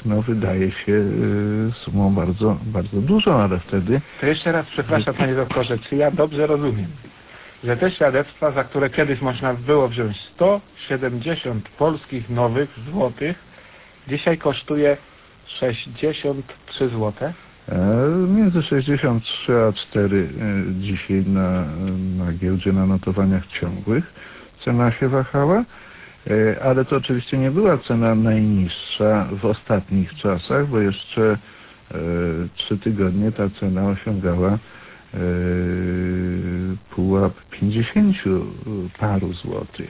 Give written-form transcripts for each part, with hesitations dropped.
no wydaje się sumą bardzo, bardzo dużą, ale wtedy... To jeszcze raz przepraszam, panie doktorze, czy ja dobrze rozumiem, że te świadectwa, za które kiedyś można było wziąć 170 polskich nowych złotych, dzisiaj kosztuje 63 zł? Między 63 a 4 dzisiaj na giełdzie, na notowaniach ciągłych cena się wahała, ale to oczywiście nie była cena najniższa w ostatnich czasach, bo jeszcze 3 tygodnie ta cena osiągała pułap 50 paru złotych.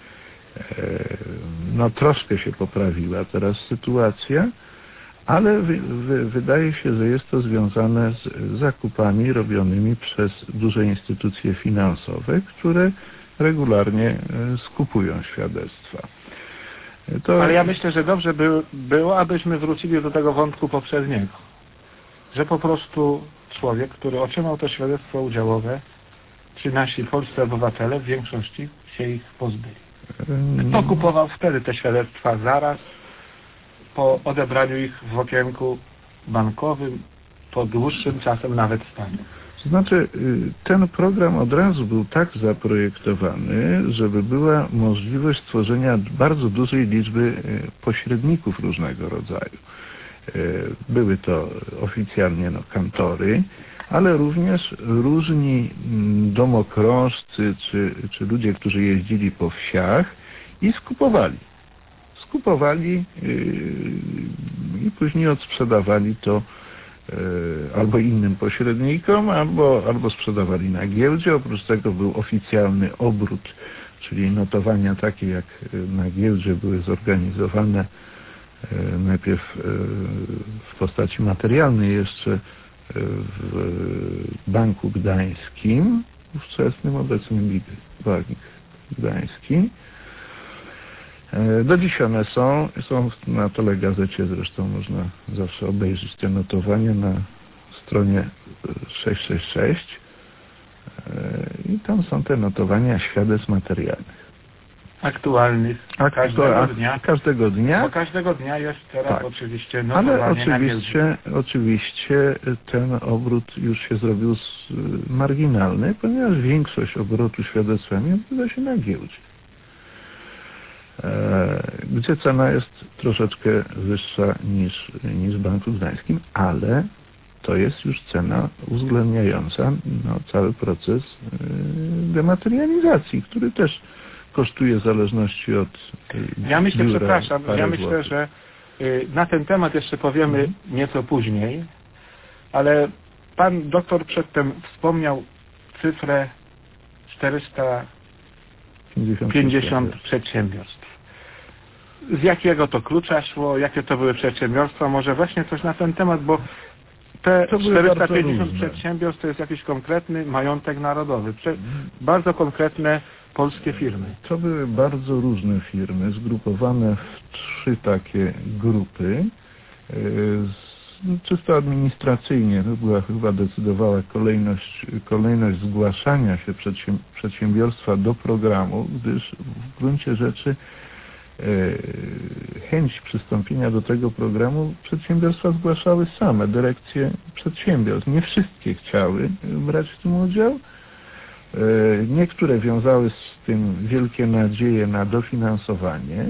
No troszkę się poprawiła teraz sytuacja, ale wydaje się, że jest to związane z zakupami robionymi przez duże instytucje finansowe, które regularnie skupują świadectwa. Ale ja myślę, że dobrze było, abyśmy wrócili do tego wątku poprzedniego. Że po prostu człowiek, który otrzymał to świadectwo udziałowe, czy nasi polscy obywatele w większości się ich pozbyli. Kto kupował wtedy te świadectwa zaraz po odebraniu ich w okienku bankowym, po dłuższym czasem nawet stanie? To znaczy, ten program od razu był tak zaprojektowany, żeby była możliwość stworzenia bardzo dużej liczby pośredników różnego rodzaju. Były to oficjalnie kantory, ale również różni domokrążcy czy ludzie, którzy jeździli po wsiach i skupowali i później odsprzedawali to albo innym pośrednikom, albo sprzedawali na giełdzie. Oprócz tego był oficjalny obrót, czyli notowania takie jak na giełdzie były zorganizowane najpierw w postaci materialnej jeszcze w Banku Gdańskim, ówczesnym, obecnym Bank Gdański. Do dziś one są na telegazecie, zresztą można zawsze obejrzeć te notowania na stronie 666 i tam są te notowania świadectw materialnych. Aktualnych każdego dnia. Bo każdego dnia jest teraz tak. Oczywiście notowanie. Ale oczywiście ten obrót już się zrobił marginalny, ponieważ większość obrotu świadectwami odbywa się na giełdzie, gdzie cena jest troszeczkę wyższa niż w Banku Gdańskim, ale to jest już cena uwzględniająca cały proces dematerializacji, który też kosztuje w zależności od Ja myślę, że na ten temat jeszcze powiemy nieco później, ale pan doktor przedtem wspomniał cyfrę 450 przedsiębiorstw. Z jakiego to klucza szło, jakie to były przedsiębiorstwa? Może właśnie coś na ten temat, bo te 450 przedsiębiorstw to jest jakiś konkretny majątek narodowy. Bardzo konkretne polskie firmy. To były bardzo różne firmy, zgrupowane w 3 takie grupy. Czysto administracyjnie to chyba decydowała kolejność zgłaszania się przedsiębiorstwa do programu, gdyż w gruncie rzeczy chęć przystąpienia do tego programu przedsiębiorstwa zgłaszały same, dyrekcje przedsiębiorstw. Nie wszystkie chciały brać w tym udział. Niektóre wiązały z tym wielkie nadzieje na dofinansowanie,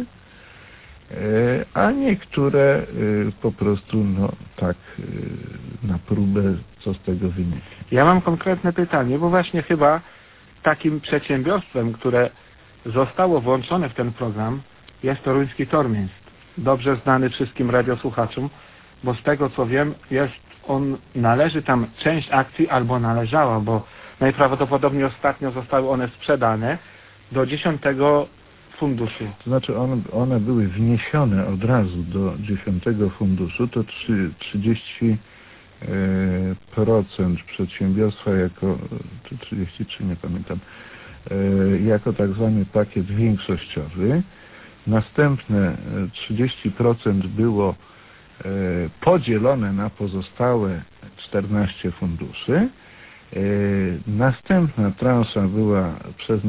a niektóre po prostu tak na próbę, co z tego wyniknie. Ja mam konkretne pytanie, bo właśnie chyba takim przedsiębiorstwem, które zostało włączone w ten program, jest Toruński Tormienst. Dobrze znany wszystkim radiosłuchaczom, bo z tego co wiem, należy tam część akcji albo należała, bo najprawdopodobniej ostatnio zostały one sprzedane do 10 funduszu. To znaczy one były wniesione od razu do 10 funduszu, to 30% przedsiębiorstwa czy 33, nie pamiętam, jako tak zwany pakiet większościowy. Następne 30% było podzielone na pozostałe 14 funduszy. Następna transza była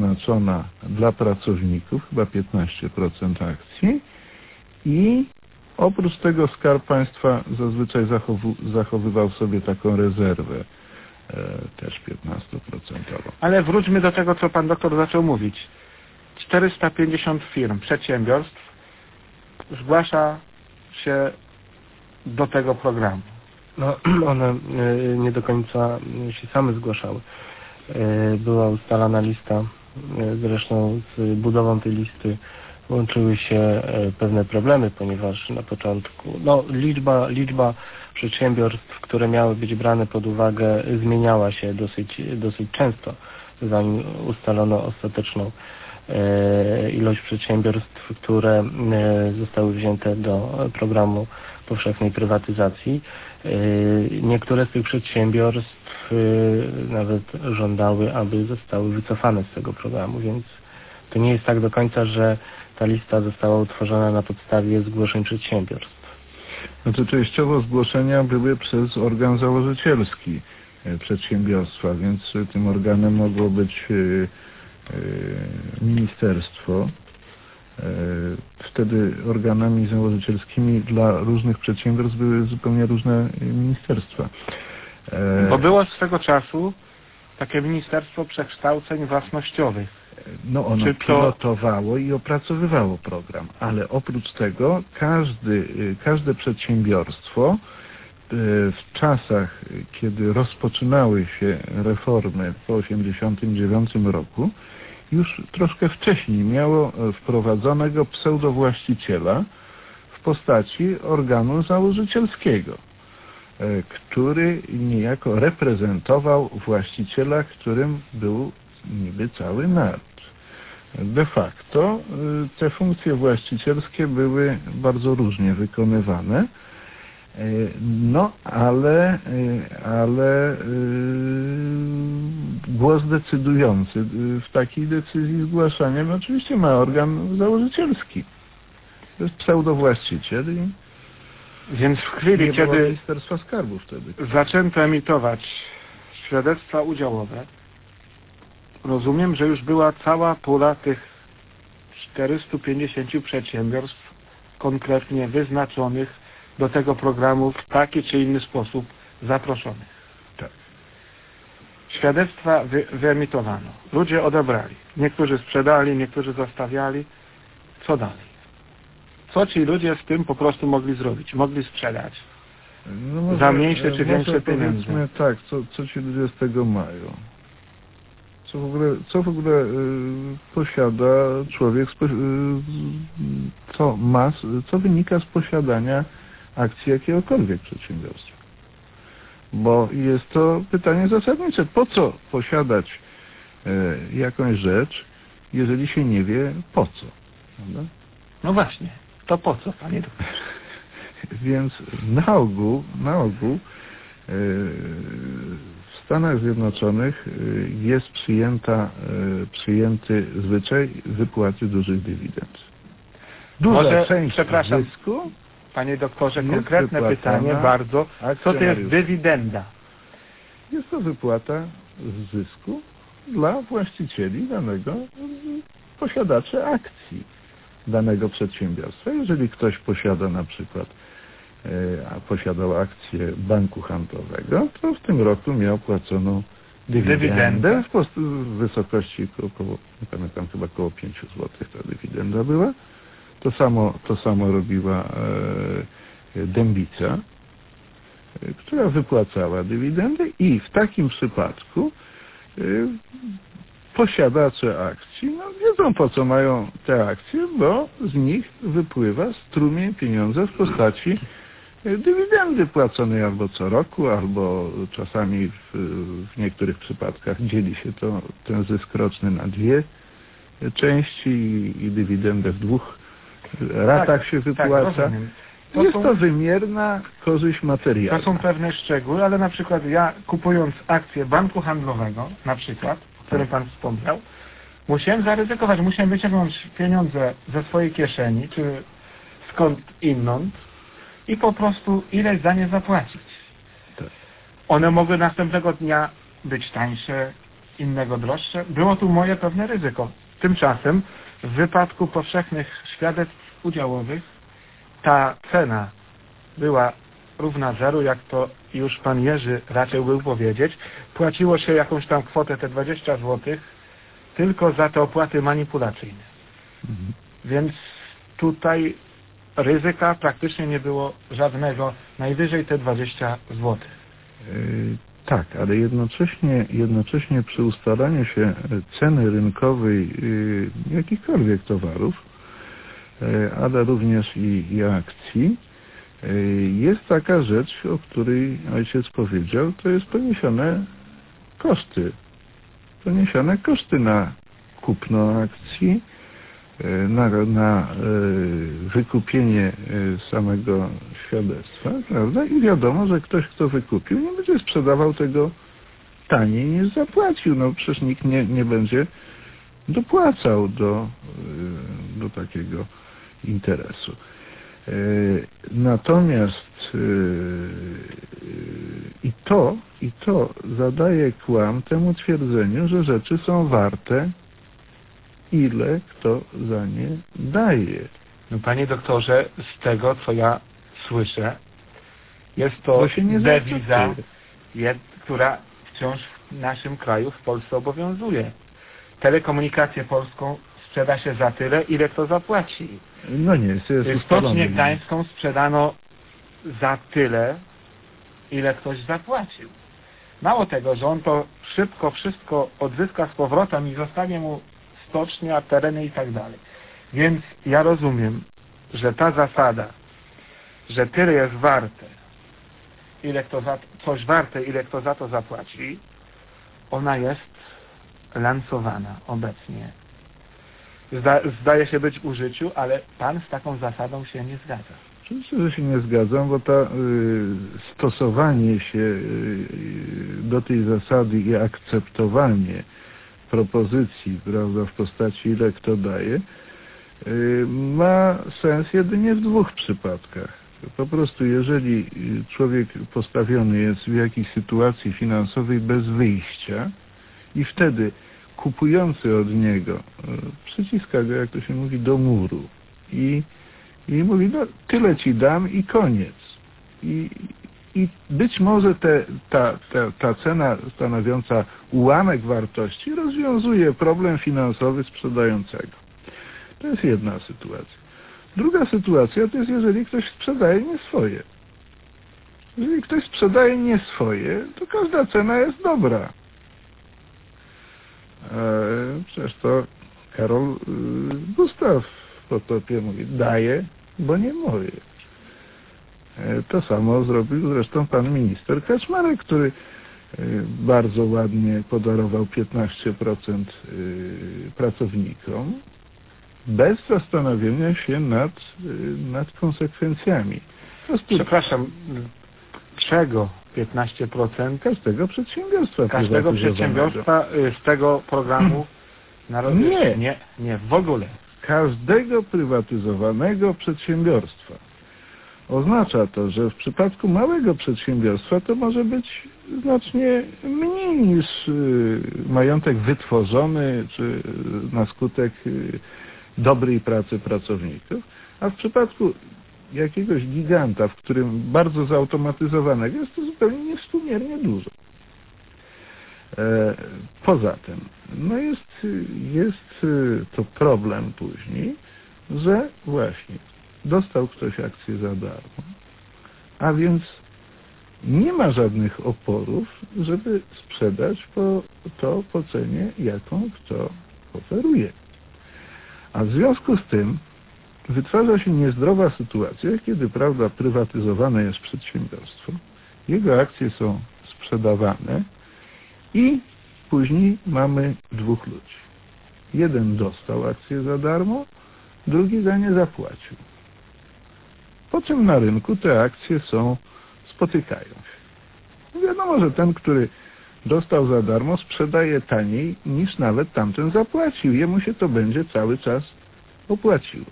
przeznaczona dla pracowników, chyba 15% akcji i Oprócz tego Skarb Państwa zazwyczaj zachowywał sobie taką rezerwę, też 15%. Ale wróćmy do tego, co pan doktor zaczął mówić. 450 firm, przedsiębiorstw zgłasza się do tego programu. No, one nie do końca się same zgłaszały. Była ustalana lista, zresztą z budową tej listy łączyły się pewne problemy, ponieważ na początku liczba przedsiębiorstw, które miały być brane pod uwagę, zmieniała się dosyć często, zanim ustalono ostateczną ilość przedsiębiorstw, które zostały wzięte do programu powszechnej prywatyzacji. Niektóre z tych przedsiębiorstw nawet żądały, aby zostały wycofane z tego programu, więc to nie jest tak do końca, że ta lista została utworzona na podstawie zgłoszeń przedsiębiorstw. Znaczy częściowo zgłoszenia były przez organ założycielski przedsiębiorstwa, więc tym organem mogło być ministerstwo. Wtedy organami założycielskimi dla różnych przedsiębiorstw były zupełnie różne ministerstwa. Bo było swego czasu takie Ministerstwo Przekształceń Własnościowych. No ono pilotowało i opracowywało program, ale oprócz tego każde przedsiębiorstwo w czasach, kiedy rozpoczynały się reformy po 1989 roku, już troszkę wcześniej miało wprowadzonego pseudowłaściciela w postaci organu założycielskiego, który niejako reprezentował właściciela, którym był niby cały naród. De facto te funkcje właścicielskie były bardzo różnie wykonywane, no ale głos decydujący w takiej decyzji zgłaszania oczywiście ma organ założycielski. To jest pseudowłaściciel i więc w chwili, kiedy Ministerstwa Skarbu wtedy zaczęto emitować świadectwa udziałowe, rozumiem, że już była cała pula tych 450 przedsiębiorstw konkretnie wyznaczonych do tego programu w taki czy inny sposób zaproszonych. Tak. Świadectwa wyemitowano. Ludzie odebrali. Niektórzy sprzedali, niektórzy zostawiali. Co dalej? Co ci ludzie z tym po prostu mogli zrobić? Mogli sprzedać. No może, za mniejsze czy większe pieniądze. Powiedzmy tak, co ci ludzie z tego mają? Co w ogóle posiada człowiek, co wynika z posiadania akcji jakiegokolwiek przedsiębiorstwa? Bo jest to pytanie zasadnicze. Po co posiadać jakąś rzecz, jeżeli się nie wie po co? Prawda? No właśnie, to po co, panie doktorze? Więc na ogół w Stanach Zjednoczonych jest przyjęty zwyczaj wypłaty dużych dywidend. Duża część zysku, panie doktorze, konkretne pytanie bardzo. Co to jest dywidenda? Jest to wypłata z zysku dla właścicieli danego posiadaczy akcji danego przedsiębiorstwa. Jeżeli ktoś posiada na przykład posiadał akcję banku handlowego, to w tym roku miał płaconą dywidendę w wysokości około, nie pamiętam, chyba około 5 zł ta dywidenda była. To samo robiła Dębica, która wypłacała dywidendę i w takim przypadku posiadacze akcji wiedzą, po co mają te akcje, bo z nich wypływa strumień pieniądza w postaci dywidendy płaconej albo co roku, albo czasami w niektórych przypadkach dzieli się ten zysk roczny na dwie części i dywidendę w dwóch ratach się wypłaca. Jest to wymierna korzyść materialna. To są pewne szczegóły, ale na przykład ja kupując akcję banku handlowego, na przykład, o którym pan wspomniał, musiałem zaryzykować, musiałem wyciągnąć pieniądze ze swojej kieszeni, czy skąd inąd i po prostu ileś za nie zapłacić. Tak. One mogły następnego dnia być tańsze, innego droższe. Było tu moje pewne ryzyko. Tymczasem w wypadku powszechnych świadectw udziałowych ta cena była równa zeru, jak to już pan Jerzy raczył był powiedzieć, płaciło się jakąś tam kwotę, te 20 zł, tylko za te opłaty manipulacyjne. Więc tutaj ryzyka praktycznie nie było żadnego, najwyżej te 20 zł. Tak, ale jednocześnie przy ustalaniu się ceny rynkowej jakichkolwiek towarów, ale również i akcji, jest taka rzecz, o której ojciec powiedział, to jest poniesione koszty na kupno akcji, na wykupienie samego świadectwa, prawda? I wiadomo, że ktoś, kto wykupił, nie będzie sprzedawał tego taniej niż zapłacił. No przecież nikt nie będzie dopłacał do takiego interesu. Natomiast i to zadaje kłam temu twierdzeniu, że rzeczy są warte, ile kto za nie daje. No, panie doktorze, z tego co ja słyszę, jest to dewiza, która wciąż w naszym kraju, w Polsce obowiązuje. Telekomunikację polską sprzeda się za tyle, ile kto zapłaci. No nie, jest Stocznię Gdańską sprzedano za tyle, ile ktoś zapłacił. Mało tego, że on to szybko wszystko odzyska z powrotem i zostanie mu stocznia, tereny i tak dalej. Więc ja rozumiem, że ta zasada, że tyle jest warte, ile kto coś warte, ile kto za to zapłaci, ona jest lansowana obecnie. Zdaje się być w użyciu, ale pan z taką zasadą się nie zgadza. Oczywiście, że się nie zgadzam, bo stosowanie się do tej zasady i akceptowanie propozycji, prawda, w postaci ile kto daje, ma sens jedynie w dwóch przypadkach. Po prostu jeżeli człowiek postawiony jest w jakiejś sytuacji finansowej bez wyjścia i wtedy kupujący od niego przyciska go, jak to się mówi, do muru i mówi, no tyle ci dam i koniec. I być może ta cena stanowiąca ułamek wartości rozwiązuje problem finansowy sprzedającego. To jest jedna sytuacja. Druga sytuacja to jest, jeżeli ktoś sprzedaje nie swoje. Jeżeli ktoś sprzedaje nie swoje, to każda cena jest dobra. Przecież to Karol Gustaw w Potopie mówi, daje, bo nie moje. To samo zrobił zresztą pan minister Kaczmarek, który bardzo ładnie podarował 15% pracownikom bez zastanowienia się nad konsekwencjami. Przepraszam, czego 15%? Każdego przedsiębiorstwa. Każdego przedsiębiorstwa z tego programu narodowego? Nie, w ogóle. Każdego prywatyzowanego przedsiębiorstwa. Oznacza to, że w przypadku małego przedsiębiorstwa to może być znacznie mniej niż majątek wytworzony czy na skutek dobrej pracy pracowników, a w przypadku jakiegoś giganta, w którym bardzo zautomatyzowanego, jest to zupełnie niewspółmiernie dużo. Poza tym, no jest to problem później, że właśnie dostał ktoś akcję za darmo, a więc nie ma żadnych oporów, żeby sprzedać po cenie, jaką kto oferuje. A w związku z tym wytwarza się niezdrowa sytuacja, kiedy, prawda, prywatyzowane jest przedsiębiorstwo, jego akcje są sprzedawane i później mamy dwóch ludzi. Jeden dostał akcję za darmo, drugi za nie zapłacił. Po czym na rynku te akcje spotykają się. Wiadomo, że ten, który dostał za darmo, sprzedaje taniej niż nawet tamten zapłacił. Jemu się to będzie cały czas opłaciło.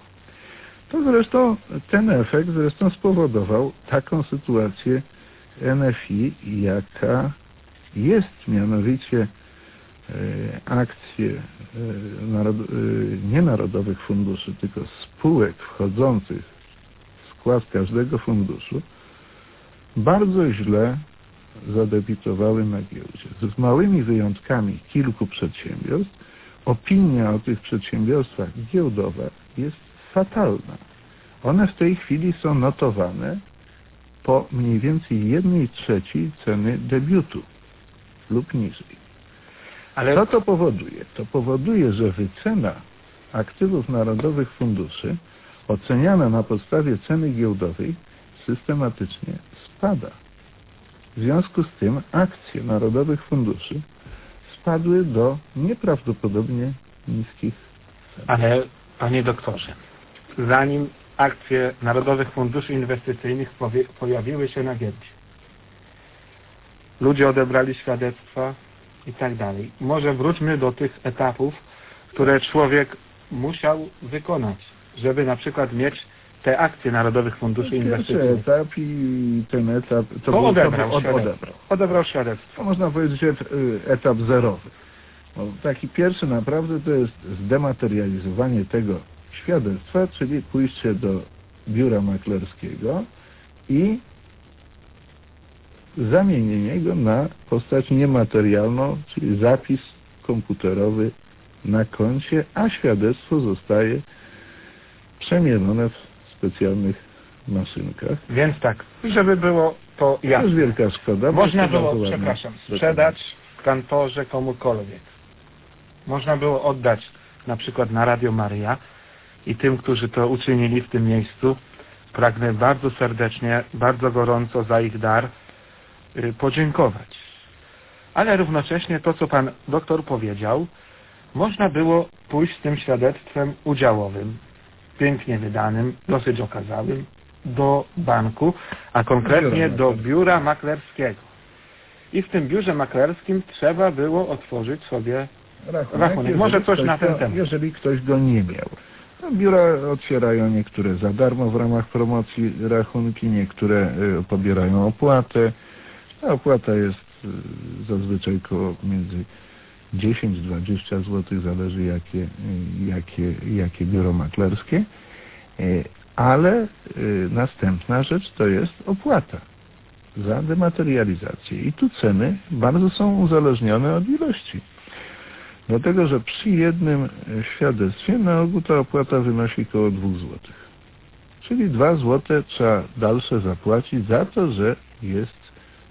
Ten efekt spowodował taką sytuację NFI, jaka jest, mianowicie akcje nie narodowych funduszy, tylko spółek wchodzących w wkład każdego funduszu, bardzo źle zadebiutowały na giełdzie. Z małymi wyjątkami kilku przedsiębiorstw opinia o tych przedsiębiorstwach giełdowych jest fatalna. One w tej chwili są notowane po mniej więcej 1/3 ceny debiutu lub niżej. Ale co to powoduje? To powoduje, że wycena aktywów narodowych funduszy oceniana na podstawie ceny giełdowej systematycznie spada. W związku z tym akcje narodowych funduszy spadły do nieprawdopodobnie niskich cen. Ale, panie doktorze, zanim akcje Narodowych Funduszy Inwestycyjnych pojawiły się na giełdzie, ludzie odebrali świadectwa i tak dalej. Może wróćmy do tych etapów, które człowiek musiał wykonać, żeby na przykład mieć te akcje Narodowych Funduszy Inwestycyjnych. Pierwszy etap i ten etap odebrał świadectwo. To można powiedzieć, że etap zerowy. No, taki pierwszy naprawdę to jest zdematerializowanie tego świadectwa, czyli pójście do biura maklerskiego i zamienienie go na postać niematerialną, czyli zapis komputerowy na koncie, a świadectwo zostaje przemielone w specjalnych maszynkach. Więc tak, żeby było to jasne. To jest wielka szkoda. Można było, sprzedać w kantorze komukolwiek. Można było oddać na przykład na Radio Maryja i tym, którzy to uczynili w tym miejscu, pragnę bardzo serdecznie, bardzo gorąco za ich dar podziękować. Ale równocześnie to, co pan doktor powiedział, można było pójść z tym świadectwem udziałowym, pięknie wydanym, dosyć okazałym, do banku, a konkretnie do biura maklerskiego. I w tym biurze maklerskim trzeba było otworzyć sobie rachunek. Może coś na ten temat. Jeżeli ktoś go nie miał. No, biura otwierają niektóre za darmo w ramach promocji rachunki, niektóre pobierają opłatę. A opłata jest zazwyczaj koło między 10-20 zł, zależy jakie biuro maklerskie. Ale następna rzecz to jest opłata za dematerializację. I tu ceny bardzo są uzależnione od ilości. Dlatego, że przy jednym świadectwie na ogół ta opłata wynosi około 2 zł. Czyli 2 zł trzeba dalsze zapłacić za to, że jest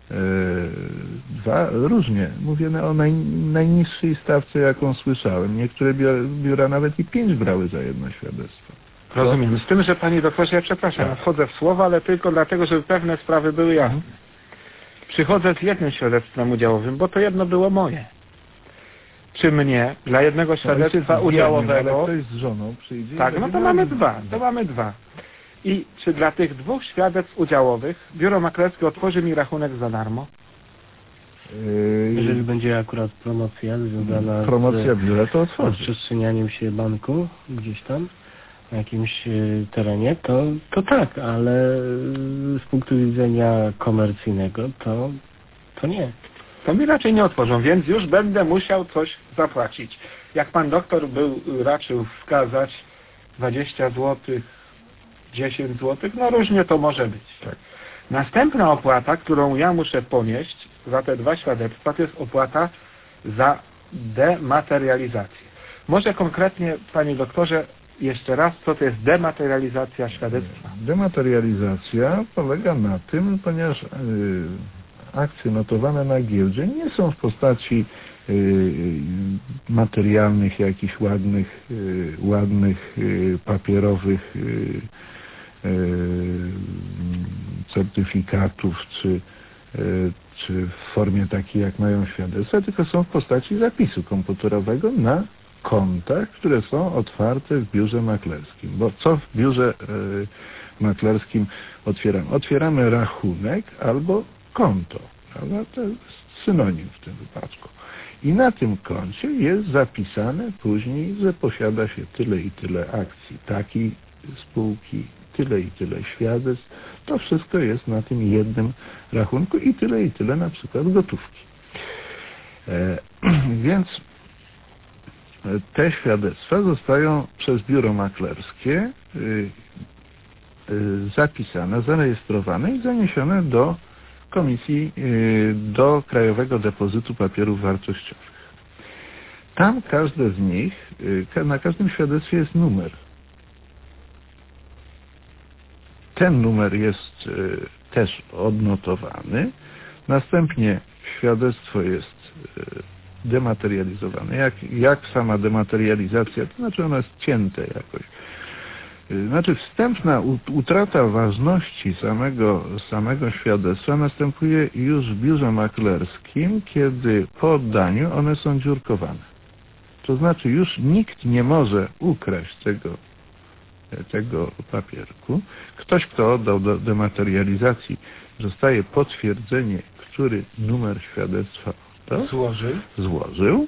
różnie. Mówię o najniższej stawce, jaką słyszałem. Niektóre biura nawet i 5 brały za jedno świadectwo. Rozumiem. Z tym, że panie doktorze, ja przepraszam, wchodzę w słowa, ale tylko dlatego, żeby pewne sprawy były jasne. Przychodzę z jednym świadectwem udziałowym, bo to jedno było moje. Czy mnie dla jednego świadectwa udziałowego... Ale ktoś z żoną przyjdzie... Tak, no to mamy dwa. I czy dla tych 2 świadectw udziałowych biuro maklerskie otworzy mi rachunek za darmo? Jeżeli będzie akurat promocja związana z biura, to otworzy. Rozprzestrzenianiem się banku gdzieś tam na jakimś terenie, to tak, ale z punktu widzenia komercyjnego to nie. To mi raczej nie otworzą, więc już będę musiał coś zapłacić. Jak pan doktor raczył wskazać 20 zł, 10 zł, no różnie to może być. Tak. Następna opłata, którą ja muszę ponieść za te 2 świadectwa, to jest opłata za dematerializację. Może konkretnie, panie doktorze, jeszcze raz, co to jest dematerializacja świadectwa? Dematerializacja polega na tym, ponieważ akcje notowane na giełdzie nie są w postaci materialnych, jakichś ładnych papierowych certyfikatów, czy w formie takiej, jak mają świadectwa, tylko są w postaci zapisu komputerowego na kontach, które są otwarte w biurze maklerskim. Bo co w biurze maklerskim otwieramy? Otwieramy rachunek albo konto. Prawda? To jest synonim w tym wypadku. I na tym koncie jest zapisane później, że posiada się tyle i tyle akcji takiej spółki, tyle i tyle świadectw. To wszystko jest na tym jednym rachunku i tyle na przykład gotówki. Więc te świadectwa zostają przez biuro maklerskie zapisane, zarejestrowane i zaniesione do komisji, do Krajowego Depozytu Papierów Wartościowych. Tam każde z nich, na każdym świadectwie jest numer. Ten numer jest też odnotowany. Następnie świadectwo jest dematerializowane. Jak sama dematerializacja, to znaczy ono jest cięte jakoś. Znaczy wstępna utrata ważności samego świadectwa następuje już w biurze maklerskim, kiedy po oddaniu one są dziurkowane. To znaczy już nikt nie może ukraść tego papierku. Ktoś, kto oddał do dematerializacji, dostaje potwierdzenie, który numer świadectwa złożył.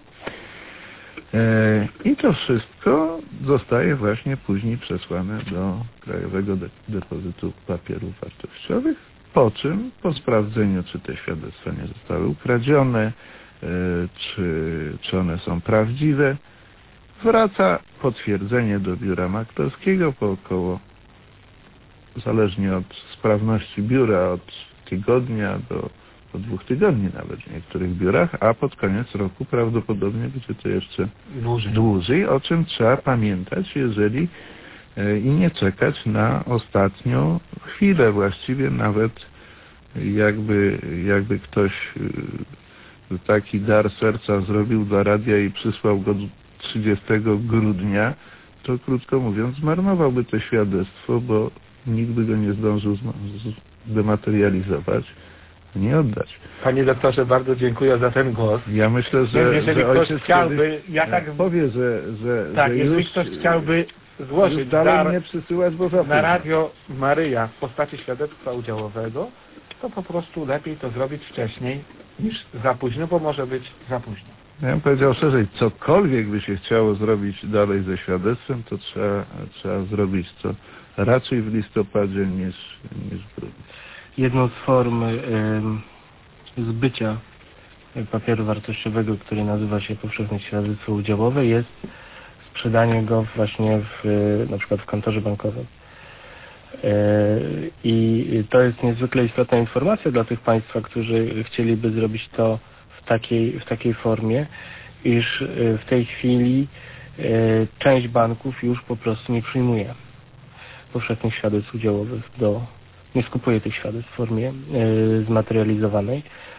I to wszystko zostaje właśnie później przesłane do Krajowego Depozytu Papierów Wartościowych, po czym po sprawdzeniu, czy te świadectwa nie zostały ukradzione, czy one są prawdziwe, wraca potwierdzenie do biura maklerskiego po około, zależnie od sprawności biura, od tygodnia do 2 tygodni nawet w niektórych biurach, a pod koniec roku prawdopodobnie będzie to jeszcze dłużej, o czym trzeba pamiętać, jeżeli i nie czekać na ostatnią chwilę. Właściwie nawet jakby ktoś taki dar serca zrobił dla radia i przysłał go 30 grudnia, to krótko mówiąc zmarnowałby to świadectwo, bo nikt by go nie zdążył zdematerializować, nie oddać. Panie doktorze, bardzo dziękuję za ten głos. Ja myślę, że ktoś chciałby, powie, że jeżeli ktoś chciałby złożyć dalej nie przysyłać, bo na Radio Maryja w postaci świadectwa udziałowego, to po prostu lepiej to zrobić wcześniej niż za późno, bo może być za późno. Ja bym powiedział szerzej, cokolwiek by się chciało zrobić dalej ze świadectwem, to trzeba zrobić to raczej w listopadzie niż w grudniu. Jedną z form zbycia papieru wartościowego, który nazywa się powszechne świadectwo udziałowe, jest sprzedanie go właśnie na przykład w kantorze bankowym. I to jest niezwykle istotna informacja dla tych Państwa, którzy chcieliby zrobić to w takiej formie, iż w tej chwili część banków już po prostu nie przyjmuje powszechnych świadectw udziałowych, nie skupuje tych świadectw w formie zmaterializowanej.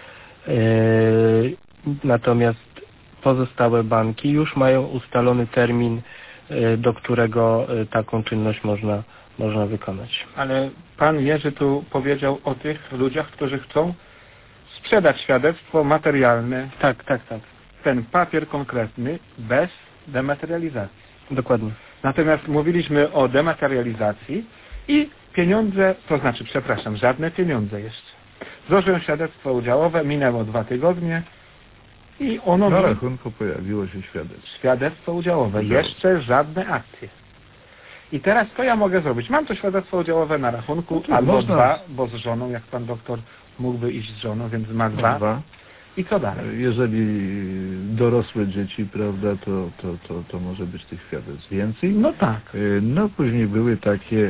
Natomiast pozostałe banki już mają ustalony termin, do którego taką czynność można wykonać. Ale pan Jerzy tu powiedział o tych ludziach, którzy chcą sprzedać świadectwo materialne. Tak. Ten papier konkretny bez dematerializacji. Dokładnie. Natomiast mówiliśmy o dematerializacji i pieniądze, żadne pieniądze jeszcze. Złożyłem świadectwo udziałowe, minęło 2 tygodnie i ono... Na rachunku pojawiło się świadectwo. Świadectwo udziałowe, jeszcze żadne akcje. I teraz co ja mogę zrobić? Mam to świadectwo udziałowe na rachunku, albo 2, bo z żoną, jak pan doktor mógłby iść z żoną, więc ma 2. I co dalej? Jeżeli dorosłe dzieci, prawda, to może być tych świadectw więcej. No tak. No później były takie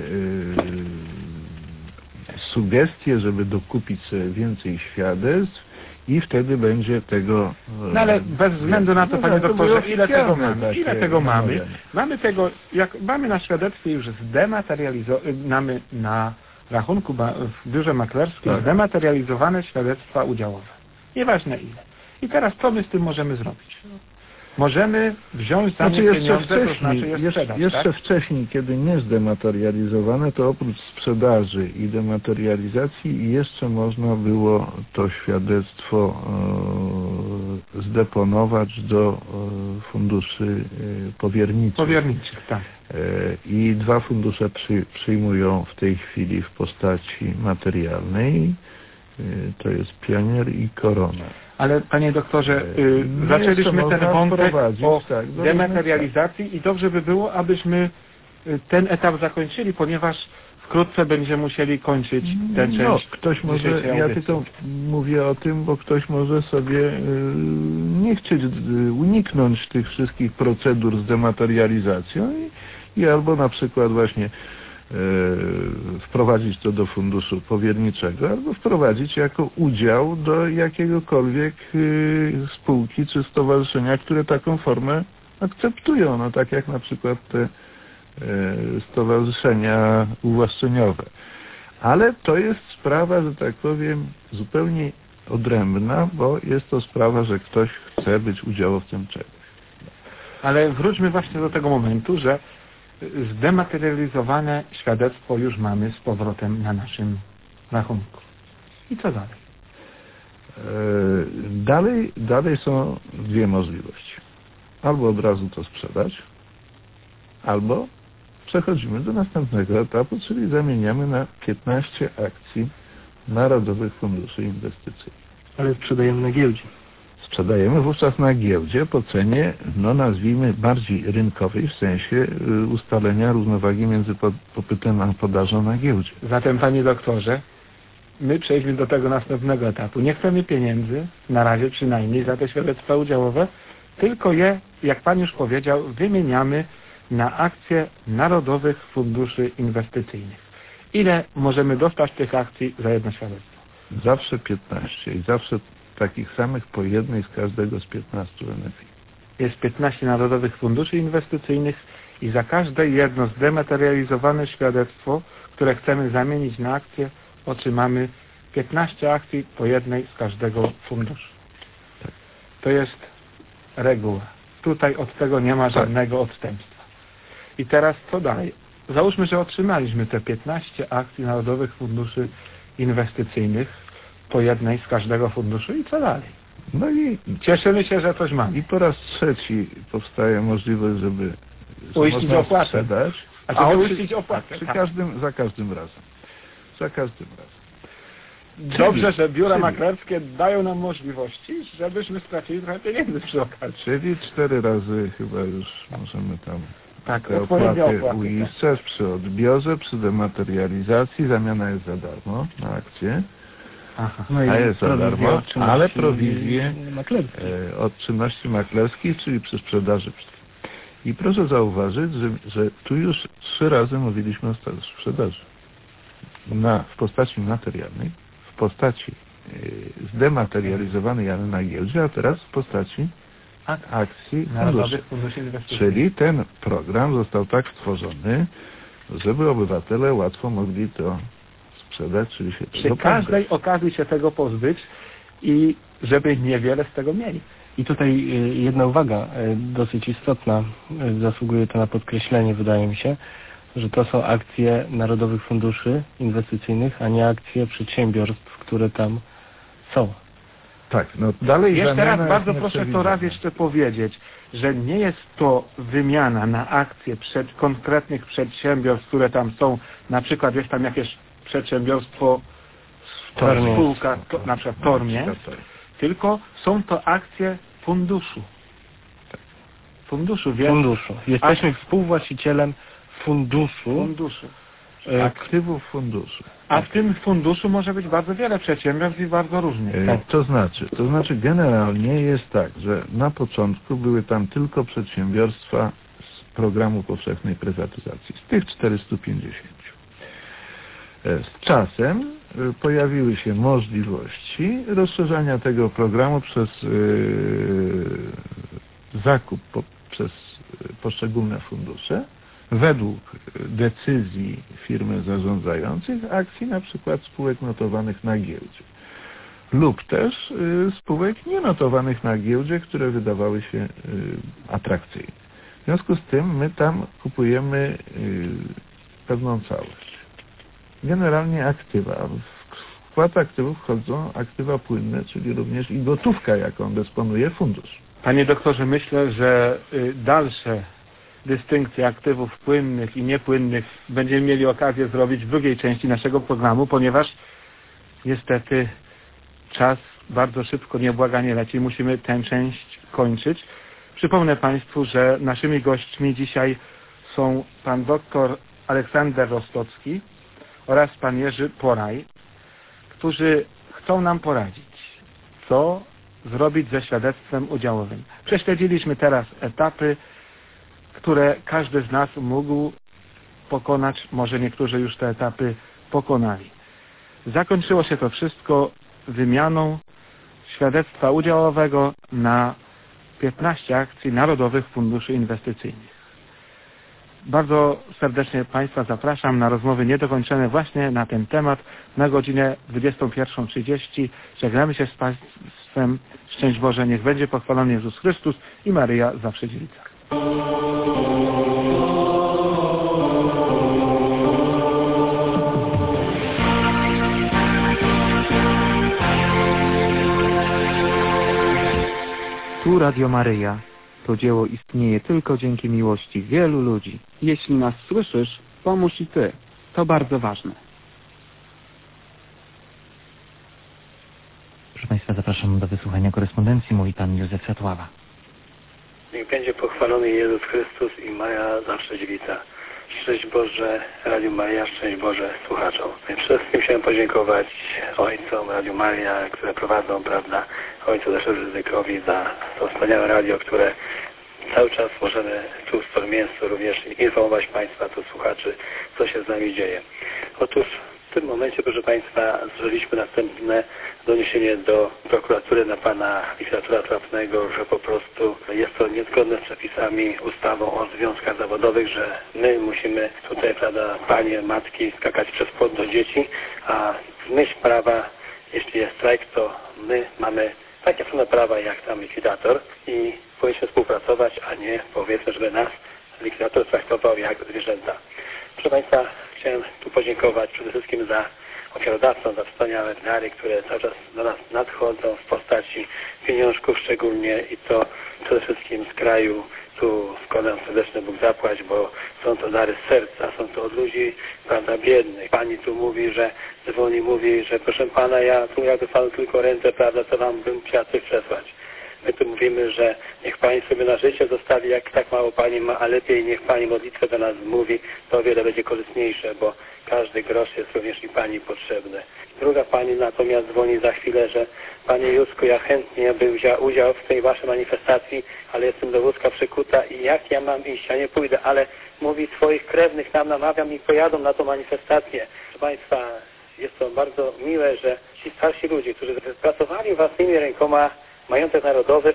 sugestie, żeby dokupić sobie więcej świadectw i wtedy będzie tego... No ale bez względu na to, panie doktorze, ile tego mamy? Mamy na świadectwie już mamy na rachunku w biurze maklerskim zdematerializowane świadectwa udziałowe. Nieważne ile. I teraz co my z tym możemy zrobić? Możemy wziąć za nie pieniądze, to znaczy je sprzedać. Jeszcze wcześniej, kiedy nie zdematerializowane, to oprócz sprzedaży i dematerializacji jeszcze można było to świadectwo zdeponować do funduszy powierniczych. Tak. I 2 fundusze przyjmują w tej chwili w postaci materialnej. To jest Pionier i Korona. Ale panie doktorze, zaczęliśmy ten wątek o dematerializacji i dobrze by było, abyśmy ten etap zakończyli, ponieważ wkrótce będziemy musieli kończyć tę część. Ktoś może, ja tylko mówię o tym, bo ktoś może sobie nie chcieć uniknąć tych wszystkich procedur z dematerializacją i albo na przykład właśnie wprowadzić to do funduszu powierniczego, albo wprowadzić jako udział do jakiegokolwiek spółki czy stowarzyszenia, które taką formę akceptują, no tak jak na przykład te stowarzyszenia uwłaszczeniowe. Ale to jest sprawa, że tak powiem, zupełnie odrębna, bo jest to sprawa, że ktoś chce być udziałowcem czegoś. Ale wróćmy właśnie do tego momentu, że zdematerializowane świadectwo już mamy z powrotem na naszym rachunku. I co dalej? Dalej są dwie możliwości. Albo od razu to sprzedać, albo przechodzimy do następnego etapu, czyli zamieniamy na 15 akcji Narodowych Funduszy Inwestycyjnych. Ale sprzedajemy na giełdzie. Sprzedajemy wówczas na giełdzie po cenie, no nazwijmy, bardziej rynkowej, w sensie ustalenia równowagi między popytem a podażą na giełdzie. Zatem, panie doktorze, my przejdźmy do tego następnego etapu. Nie chcemy pieniędzy, na razie przynajmniej, za te świadectwa udziałowe, tylko je, jak pan już powiedział, wymieniamy na akcje Narodowych Funduszy Inwestycyjnych. Ile możemy dostać tych akcji za jedno świadectwo? Zawsze 15 i zawsze takich samych po jednej z każdego z 15 NFI. Jest 15 Narodowych Funduszy Inwestycyjnych i za każde jedno zdematerializowane świadectwo, które chcemy zamienić na akcję, otrzymamy 15 akcji po jednej z każdego funduszu. Tak. To jest reguła. Tutaj od tego nie ma żadnego odstępstwa. I teraz co dalej? Załóżmy, że otrzymaliśmy te 15 akcji Narodowych Funduszy Inwestycyjnych po jednej z każdego funduszu i co dalej? No i cieszymy się, że coś mamy. I po raz trzeci powstaje możliwość, żeby uiścić opłatę. Sprzedać. A uiścić opłatę. Za każdym razem. Za każdym razem. Dobrze, że biura maklerskie dają nam możliwości, żebyśmy stracili trochę pieniędzy przy okazji. Czyli 4 razy chyba już możemy tam te opłaty uiszczać przy odbiorze, przy dematerializacji. Zamiana jest za darmo na akcję. No a jest za darmo, ale prowizje od czynności maklerskich, czyli przy sprzedaży. I proszę zauważyć, że tu już 3 razy mówiliśmy o sprzedaży. W postaci materialnej, w postaci zdematerializowanej, ale na giełdzie, a teraz w postaci akcji funduszy. Czyli ten program został tak stworzony, żeby obywatele łatwo mogli to sprzedać, czyli się przy każdej okazji się tego pozbyć i żeby niewiele z tego mieli. I tutaj jedna uwaga dosyć istotna, zasługuje to na podkreślenie, wydaje mi się, że to są akcje Narodowych Funduszy Inwestycyjnych, a nie akcje przedsiębiorstw, które tam są. Tak, no dalej. Jeszcze raz bardzo proszę to raz jeszcze powiedzieć, że nie jest to wymiana na akcje konkretnych przedsiębiorstw, które tam są, na przykład jest tam jakieś przedsiębiorstwo, spółka, na przykład Tormie, tylko są to akcje funduszu. Funduszu. Jesteśmy współwłaścicielem funduszu. Aktywów funduszu. A w tym funduszu może być bardzo wiele przedsiębiorstw i bardzo różnych. To znaczy generalnie jest tak, że na początku były tam tylko przedsiębiorstwa z programu powszechnej prywatyzacji, z tych 450. Z czasem pojawiły się możliwości rozszerzania tego programu przez zakup przez poszczególne fundusze według decyzji firmy zarządzających akcji, na przykład spółek notowanych na giełdzie lub też spółek nienotowanych na giełdzie, które wydawały się atrakcyjne. W związku z tym my tam kupujemy pewną całość. Generalnie aktywa. W skład aktywów wchodzą aktywa płynne, czyli również i gotówka, jaką dysponuje fundusz. Panie doktorze, myślę, że dalsze dystynkcje aktywów płynnych i niepłynnych będziemy mieli okazję zrobić w drugiej części naszego programu, ponieważ niestety czas bardzo szybko, nieubłaganie leci. Musimy tę część kończyć. Przypomnę Państwu, że naszymi gośćmi dzisiaj są pan doktor Aleksander Rostocki oraz pan Jerzy Poraj, którzy chcą nam poradzić, co zrobić ze świadectwem udziałowym. Prześledziliśmy teraz etapy, które każdy z nas mógł pokonać, może niektórzy już te etapy pokonali. Zakończyło się to wszystko wymianą świadectwa udziałowego na 15 akcji Narodowych Funduszy Inwestycyjnych. Bardzo serdecznie Państwa zapraszam na rozmowy niedokończone właśnie na ten temat na godzinę 21:30. Żegnamy się z Państwem. Szczęść Boże, niech będzie pochwalony Jezus Chrystus i Maryja zawsze dziewica. Tu Radio Maryja. To dzieło istnieje tylko dzięki miłości wielu ludzi. Jeśli nas słyszysz, pomóż i Ty. To bardzo ważne. Proszę Państwa, zapraszam do wysłuchania korespondencji. Mówi Pan Józef Światława. Niech będzie pochwalony Jezus Chrystus i Maria zawsze dziewica. Szczęść Boże, Radio Maria, szczęść Boże słuchaczom. Przede wszystkim chciałem podziękować ojcom Radio Maria, które prowadzą, prawda, ojcu Leszkowi Ryzykowi za to wspaniałe radio, które cały czas możemy tu w Stormięscu również informować Państwa, tu słuchaczy, co się z nami dzieje. Otóż w tym momencie, proszę Państwa, złożyliśmy następne doniesienie do prokuratury na pana likwidatora trafnego, że po prostu jest to niezgodne z przepisami, ustawą o związkach zawodowych, że my musimy tutaj, prawda, panie, matki skakać przez płot do dzieci, a w myśl prawa, jeśli jest strajk, to my mamy takie same prawa jak tam likwidator i powinniśmy współpracować, a nie, powiedzmy, żeby nas likwidator traktował jak zwierzęta. Proszę Państwa, chciałem tu podziękować przede wszystkim za ofiarodawcom, za wspaniałe dary, które cały czas do nas nadchodzą w postaci pieniążków szczególnie i to przede wszystkim z kraju. Tu składam serdeczny Bóg zapłać, bo są to dary z serca, są to od ludzi, prawda, biednych. Pani tu mówi, że dzwoni, mówi, że proszę Pana, ja tu jakby Panu tylko ręce, prawda, to Wam bym chciał coś przesłać. My tu mówimy, że niech Pani sobie na życie zostawi, jak tak mało Pani ma, a lepiej niech Pani modlitwę do nas mówi, to o wiele będzie korzystniejsze, bo każdy grosz jest również i Pani potrzebny. Druga Pani natomiast dzwoni za chwilę, że Panie Józku, ja chętnie bym wziął udział w tej Waszej manifestacji, ale jestem do wózka przykuta i jak ja mam iść? Ja nie pójdę, ale mówi swoich krewnych nam namawiam i pojadą na tą manifestację. Proszę Państwa, jest to bardzo miłe, że ci starsi ludzie, którzy wypracowali własnymi rękoma majątek narodowy,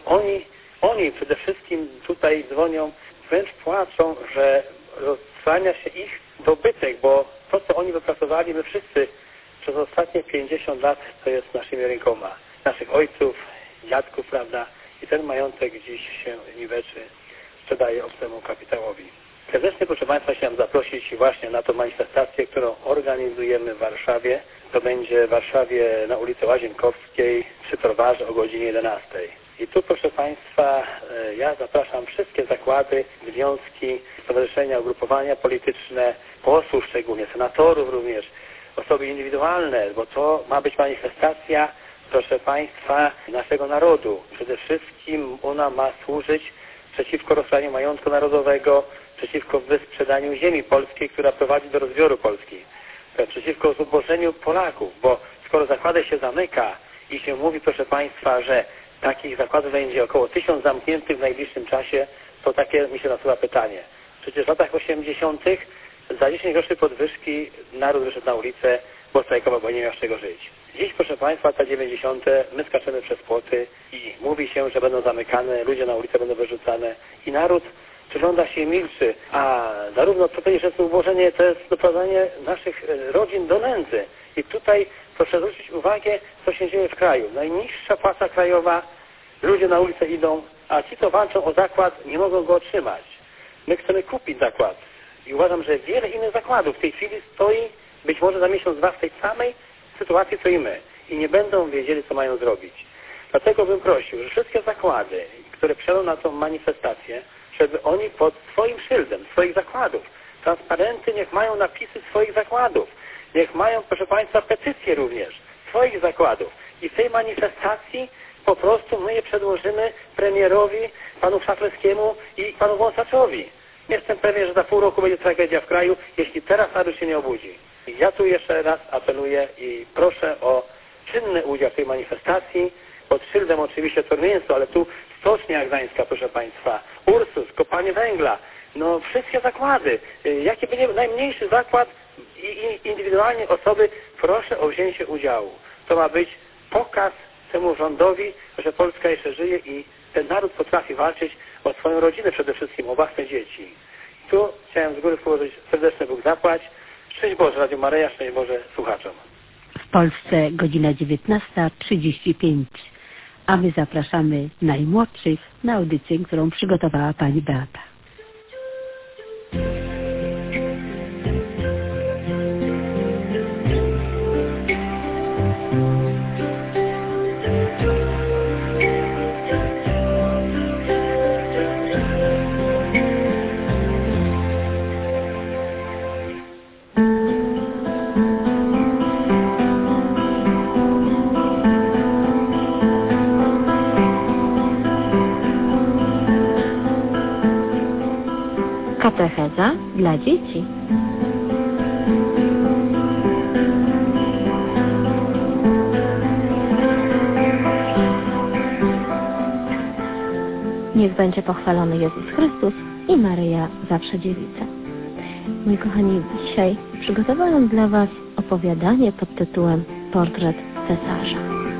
oni przede wszystkim tutaj dzwonią, wręcz płaczą, że rozsłania się ich dobytek, bo to, co oni wypracowali, my wszyscy przez ostatnie 50 lat, to jest naszymi rękoma, naszych ojców, dziadków, prawda, i ten majątek dziś się niweczy, sprzedaje obcemu kapitałowi. Serdecznie, proszę Państwa, chciałem zaprosić właśnie na tą manifestację, którą organizujemy w Warszawie. To będzie w Warszawie na ulicy Łazienkowskiej przy Torwarze o godzinie 11. I tu, proszę Państwa, ja zapraszam wszystkie zakłady, związki, stowarzyszenia, ugrupowania polityczne, posłów szczególnie, senatorów również, osoby indywidualne, bo to ma być manifestacja, proszę Państwa, naszego narodu. Przede wszystkim ona ma służyć przeciwko rozsłaniu majątku narodowego, przeciwko wysprzedaniu ziemi polskiej, która prowadzi do rozbioru Polski, przeciwko zubożeniu Polaków, bo skoro zakłady się zamyka i się mówi, proszę Państwa, że takich zakładów będzie około 1000 zamkniętych w najbliższym czasie, to takie mi się nasuwa pytanie. Przecież w latach 80. za 10 groszy podwyżki naród wyszedł na ulicę, bo strajkował, bo nie miał z czego żyć. Dziś, proszę Państwa, lata 90. my skaczemy przez płoty i mówi się, że będą zamykane, ludzie na ulicę będą wyrzucane i naród przygląda się i milczy, a zarówno to jest ubożenie, to jest doprowadzenie naszych rodzin do nędzy. I tutaj proszę zwrócić uwagę, co się dzieje w kraju. Najniższa płaca krajowa, ludzie na ulicę idą, a ci, co walczą o zakład, nie mogą go otrzymać. My chcemy kupić zakład i uważam, że wiele innych zakładów w tej chwili stoi, być może za miesiąc, dwa w tej samej sytuacji, co i my. I nie będą wiedzieli, co mają zrobić. Dlatego bym prosił, że wszystkie zakłady, które przyjadą na tą manifestację, żeby oni pod swoim szyldem, swoich zakładów, transparenty niech mają napisy swoich zakładów, niech mają, proszę Państwa, petycje również swoich zakładów. I w tej manifestacji po prostu my je przedłożymy premierowi, panu Szafleckiemu i panu Wąsaczowi. Jestem pewien, że za pół roku będzie tragedia w kraju, jeśli teraz naród się nie obudzi. I ja tu jeszcze raz apeluję i proszę o czynny udział w tej manifestacji, pod szyldem oczywiście Tormięsu, ale tu Stocznia Gdańska, proszę Państwa, Ursus, kopanie węgla, no wszystkie zakłady, jaki będzie najmniejszy zakład i indywidualnie osoby, proszę o wzięcie udziału. To ma być pokaz temu rządowi, że Polska jeszcze żyje i ten naród potrafi walczyć o swoją rodzinę przede wszystkim, o własne dzieci. Tu chciałem z góry położyć serdeczny Bóg zapłać. Szczęść Boże, Radio Maryja, szczęść Boże słuchaczom. W Polsce godzina 19:35, a my zapraszamy najmłodszych na audycję, którą przygotowała pani Beata. Katecheza dla dzieci. Niech będzie pochwalony Jezus Chrystus i Maryja zawsze dziewica. Moi kochani, dzisiaj przygotowałam dla Was opowiadanie pod tytułem Portret cesarza.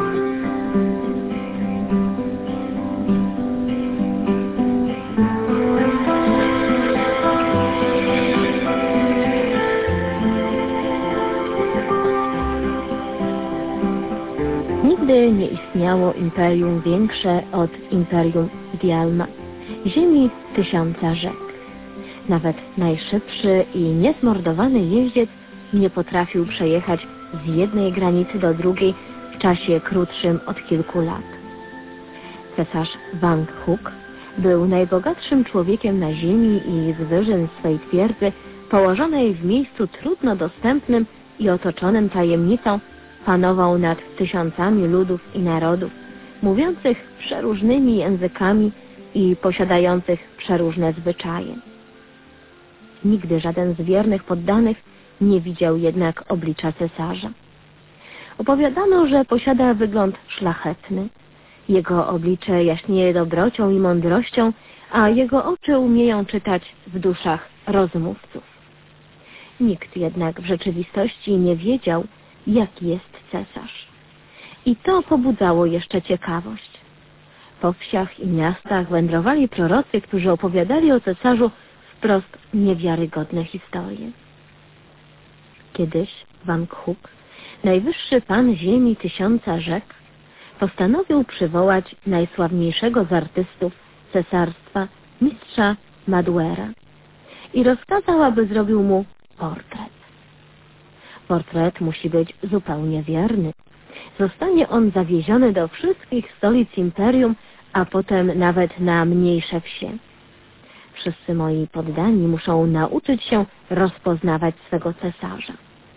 Nigdy nie istniało imperium większe od imperium Dialma, ziemi 1000 rzek. Nawet najszybszy i niezmordowany jeździec nie potrafił przejechać z jednej granicy do drugiej w czasie krótszym od kilku lat. Cesarz Wang Huk był najbogatszym człowiekiem na ziemi i z wyżyn swej twierdzy, położonej w miejscu trudno dostępnym i otoczonym tajemnicą, panował nad tysiącami ludów i narodów, mówiących przeróżnymi językami i posiadających przeróżne zwyczaje. Nigdy żaden z wiernych poddanych nie widział jednak oblicza cesarza. Opowiadano, że posiada wygląd szlachetny. Jego oblicze jaśnieje dobrocią i mądrością, a jego oczy umieją czytać w duszach rozmówców. Nikt jednak w rzeczywistości nie wiedział, jaki jest cesarz. I to pobudzało jeszcze ciekawość. Po wsiach i miastach wędrowali prorocy, którzy opowiadali o cesarzu wprost niewiarygodne historie. Kiedyś Wang Huk, najwyższy pan ziemi 1000 rzek, postanowił przywołać najsławniejszego z artystów cesarstwa, mistrza Maduera, i rozkazał, aby zrobił mu portret. Portret musi być zupełnie wierny. Zostanie on zawieziony do wszystkich stolic imperium, a potem nawet na mniejsze wsie. Wszyscy moi poddani muszą nauczyć się rozpoznawać swego cesarza.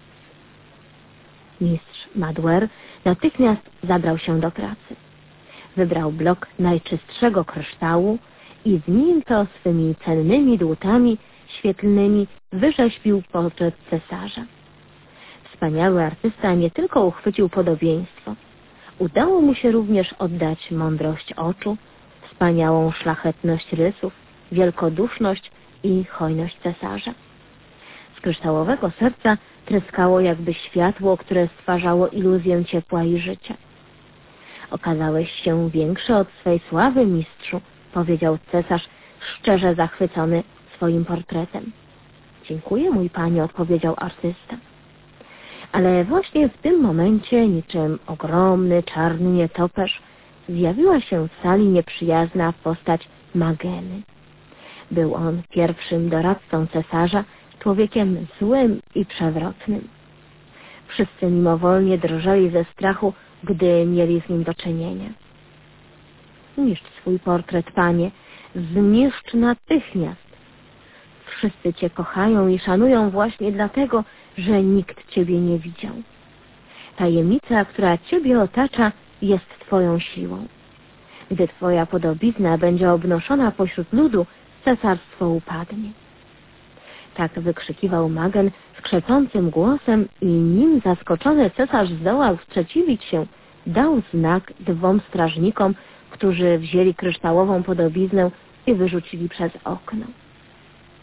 Mistrz Maduer natychmiast zabrał się do pracy. Wybrał blok najczystszego kryształu i z nim to swymi cennymi dłutami świetlnymi wyrzeźbił portret cesarza. Wspaniały artysta nie tylko uchwycił podobieństwo. Udało mu się również oddać mądrość oczu, wspaniałą szlachetność rysów, wielkoduszność i hojność cesarza. Z kryształowego serca tryskało jakby światło, które stwarzało iluzję ciepła i życia. Okazałeś się większy od swej sławy, mistrzu, powiedział cesarz, szczerze zachwycony swoim portretem. Dziękuję, mój panie, odpowiedział artysta. Ale właśnie w tym momencie, niczym ogromny, czarny nietoperz, zjawiła się w sali nieprzyjazna postać Mageny. Był on pierwszym doradcą cesarza, człowiekiem złym i przewrotnym. Wszyscy mimowolnie drżeli ze strachu, gdy mieli z nim do czynienia. Zniszcz swój portret, panie, zniszcz natychmiast. Wszyscy cię kochają i szanują właśnie dlatego, że nikt ciebie nie widział. Tajemnica, która ciebie otacza, jest twoją siłą. Gdy twoja podobizna będzie obnoszona pośród ludu, cesarstwo upadnie. Tak wykrzykiwał Magen skrzeczącym głosem i nim zaskoczony cesarz zdołał sprzeciwić się, dał znak 2 strażnikom, którzy wzięli kryształową podobiznę i wyrzucili przez okno.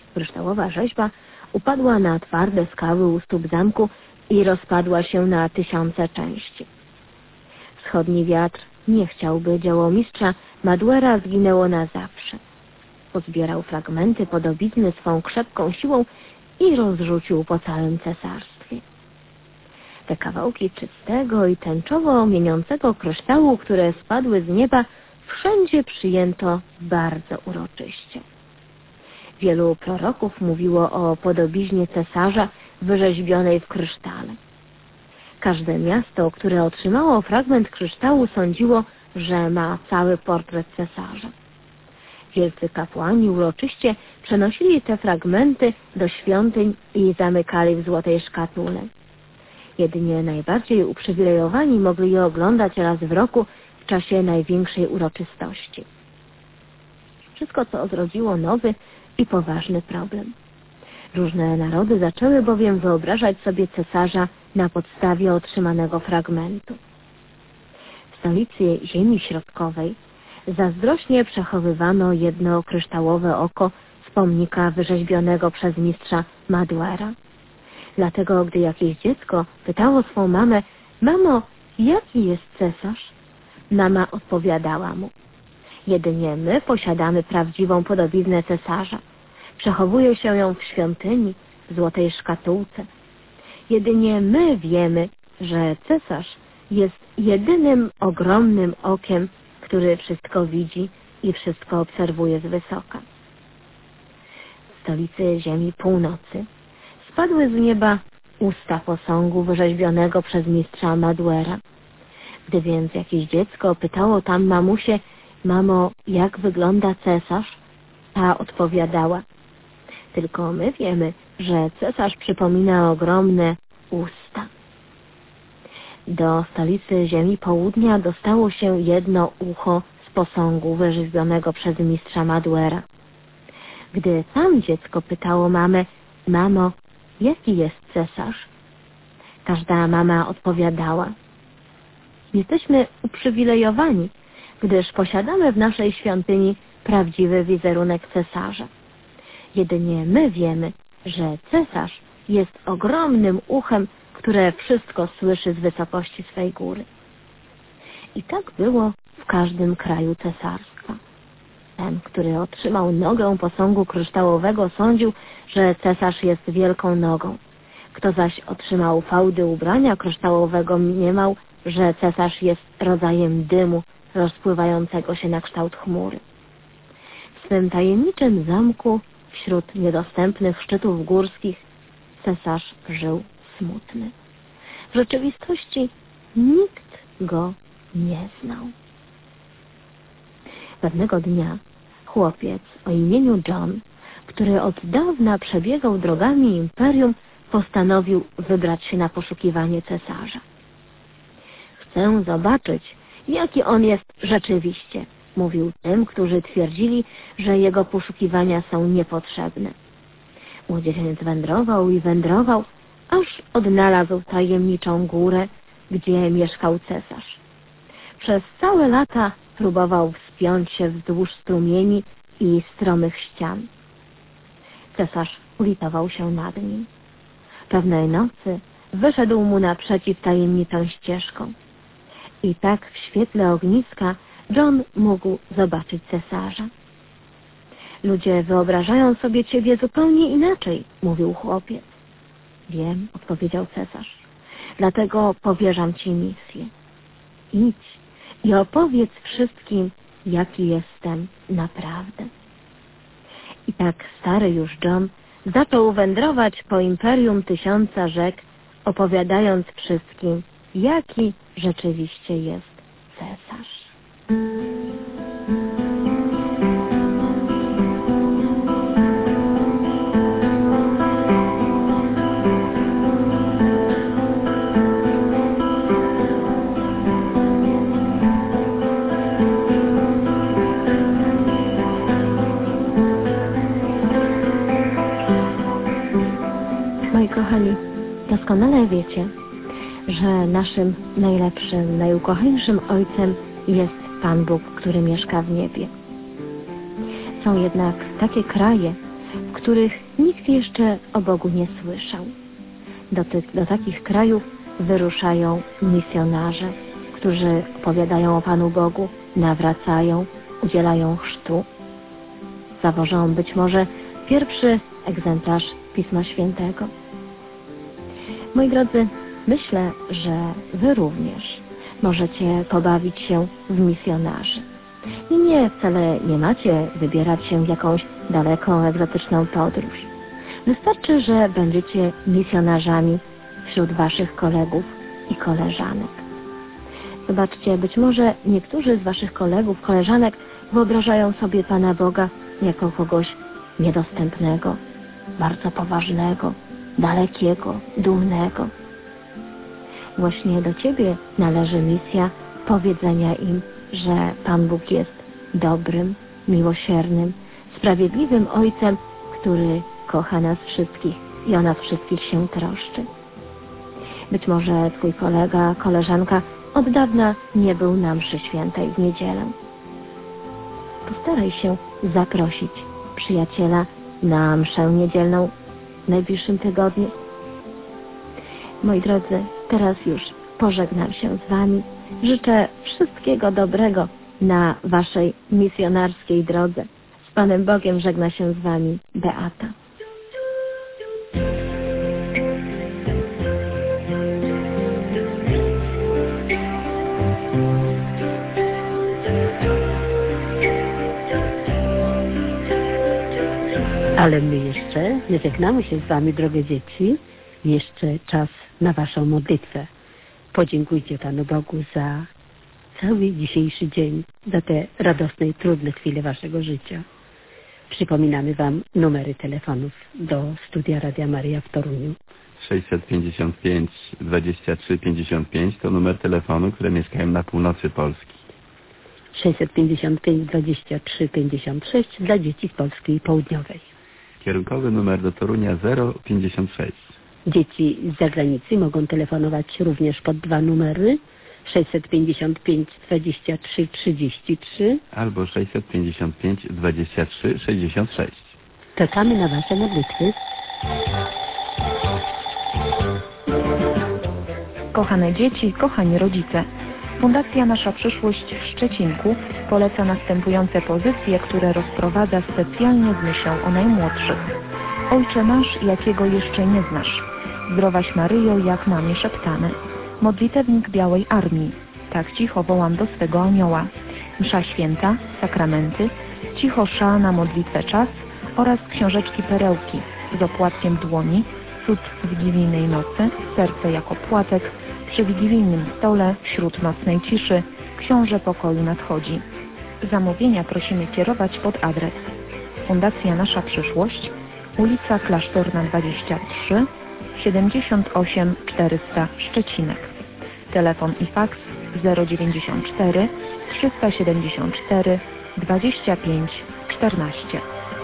Kryształowa rzeźba upadła na twarde skały u stóp zamku i rozpadła się na tysiące części. Wschodni wiatr nie chciał, by dzieło mistrza Maduera zginęło na zawsze. Pozbierał fragmenty podobizny swą krzepką siłą i rozrzucił po całym cesarstwie. Te kawałki czystego i tęczowo mieniącego kryształu, które spadły z nieba, wszędzie przyjęto bardzo uroczyście. Wielu proroków mówiło o podobiznie cesarza wyrzeźbionej w krysztale. Każde miasto, które otrzymało fragment kryształu, sądziło, że ma cały portret cesarza. Wielcy kapłani uroczyście przenosili te fragmenty do świątyń i zamykali w złotej szkatule. Jedynie najbardziej uprzywilejowani mogli je oglądać raz w roku w czasie największej uroczystości. Wszystko to zrodziło nowy i poważny problem. Różne narody zaczęły bowiem wyobrażać sobie cesarza na podstawie otrzymanego fragmentu. W stolicy Ziemi Środkowej zazdrośnie przechowywano jedno kryształowe oko z pomnika wyrzeźbionego przez mistrza Maduera. Dlatego, gdy jakieś dziecko pytało swą mamę: mamo, jaki jest cesarz? Mama odpowiadała mu: jedynie my posiadamy prawdziwą podobiznę cesarza. Przechowuje się ją w świątyni, w złotej szkatułce. Jedynie my wiemy, że cesarz jest jedynym ogromnym okiem, który wszystko widzi i wszystko obserwuje z wysoka. W stolicy Ziemi Północy spadły z nieba usta posągu wyrzeźbionego przez mistrza Maduera. Gdy więc jakieś dziecko pytało tam mamusię: mamo, jak wygląda cesarz? Ta odpowiadała: tylko my wiemy, że cesarz przypomina ogromne usta. Do stolicy Ziemi Południa dostało się jedno ucho z posągu wyrzeźbionego przez mistrza Maduera. Gdy tam dziecko pytało mamę: mamo, jaki jest cesarz? Każda mama odpowiadała: jesteśmy uprzywilejowani, gdyż posiadamy w naszej świątyni prawdziwy wizerunek cesarza. Jedynie my wiemy, że cesarz jest ogromnym uchem, które wszystko słyszy z wysokości swej góry. I tak było w każdym kraju cesarstwa. Ten, który otrzymał nogę posągu kryształowego, sądził, że cesarz jest wielką nogą. Kto zaś otrzymał fałdy ubrania kryształowego, mniemał, że cesarz jest rodzajem dymu rozpływającego się na kształt chmury. W swym tajemniczym zamku, wśród niedostępnych szczytów górskich, cesarz żył smutny. W rzeczywistości nikt go nie znał. Pewnego dnia chłopiec o imieniu John, który od dawna przebiegał drogami imperium, postanowił wybrać się na poszukiwanie cesarza. Chcę zobaczyć, jaki on jest rzeczywiście, mówił tym, którzy twierdzili, że jego poszukiwania są niepotrzebne. Młodzieniec wędrował i wędrował, aż odnalazł tajemniczą górę, gdzie mieszkał cesarz. Przez całe lata próbował wspiąć się wzdłuż strumieni i stromych ścian. Cesarz ulitował się nad nim. Pewnej nocy wyszedł mu naprzeciw tajemniczą ścieżką. I tak w świetle ogniska John mógł zobaczyć cesarza. Ludzie wyobrażają sobie ciebie zupełnie inaczej, mówił chłopiec. Wiem, odpowiedział cesarz. Dlatego powierzam ci misję. Idź i opowiedz wszystkim, jaki jestem naprawdę. I tak stary już John zaczął wędrować po imperium tysiąca rzek, opowiadając wszystkim, jaki rzeczywiście jest cesarz. Moi kochani, doskonale wiecie, że naszym najlepszym, najukochańszym Ojcem jest Pan Bóg, który mieszka w niebie. Są jednak takie kraje, w których nikt jeszcze o Bogu nie słyszał. Do takich krajów wyruszają misjonarze, którzy opowiadają o Panu Bogu, nawracają, udzielają chrztu. Zawożą być może pierwszy egzemplarz Pisma Świętego. Moi drodzy, myślę, że Wy również możecie pobawić się w misjonarzy. I nie, wcale nie macie wybierać się w jakąś daleką, egzotyczną podróż. Wystarczy, że będziecie misjonarzami wśród Waszych kolegów i koleżanek. Zobaczcie, być może niektórzy z Waszych kolegów, koleżanek wyobrażają sobie Pana Boga jako kogoś niedostępnego, bardzo poważnego, dalekiego, dumnego. Właśnie do Ciebie należy misja powiedzenia im, że Pan Bóg jest dobrym, miłosiernym, sprawiedliwym Ojcem, który kocha nas wszystkich i o nas wszystkich się troszczy. Być może Twój kolega, koleżanka od dawna nie był na mszy świętej w niedzielę. Postaraj się zaprosić przyjaciela na mszę niedzielną w najbliższym tygodniu. Moi drodzy, teraz już pożegnam się z Wami. Życzę wszystkiego dobrego na Waszej misjonarskiej drodze. Z Panem Bogiem żegna się z Wami Beata. Ale my jeszcze nie żegnamy się z Wami, drogie dzieci. Jeszcze czas na Waszą modlitwę. Podziękujcie Panu Bogu za cały dzisiejszy dzień, za te radosne i trudne chwile Waszego życia. Przypominamy Wam numery telefonów do studia Radia Maryja w Toruniu. 655 23 55 to numer telefonu, które mieszkają na północy Polski. 655 23 56 dla dzieci z Polski Południowej. Kierunkowy numer do Torunia 056. Dzieci z zagranicy mogą telefonować również pod dwa numery 655 23 33 albo 655 23 66. Czekamy na Wasze modlitwy. Kochane dzieci, kochani rodzice, Fundacja Nasza Przyszłość w Szczecinku poleca następujące pozycje, które rozprowadza specjalnie z myślą o najmłodszych. Ojcze nasz, jakiego jeszcze nie znasz. Zdrowaś Maryjo, jak mamie szeptane. Modlitewnik Białej Armii. Tak cicho wołam do swego anioła. Msza święta, sakramenty, cicho sza na modlitwę czas oraz książeczki perełki z opłatkiem dłoni, cud wigilijnej nocy, serce jako płatek, przy wigilijnym stole, wśród nocnej ciszy, książę pokoju nadchodzi. Zamówienia prosimy kierować pod adres Fundacja Nasza Przyszłość, ulica Klasztorna 23, 78 400 Szczecinek. Telefon i faks 094 374 25 14.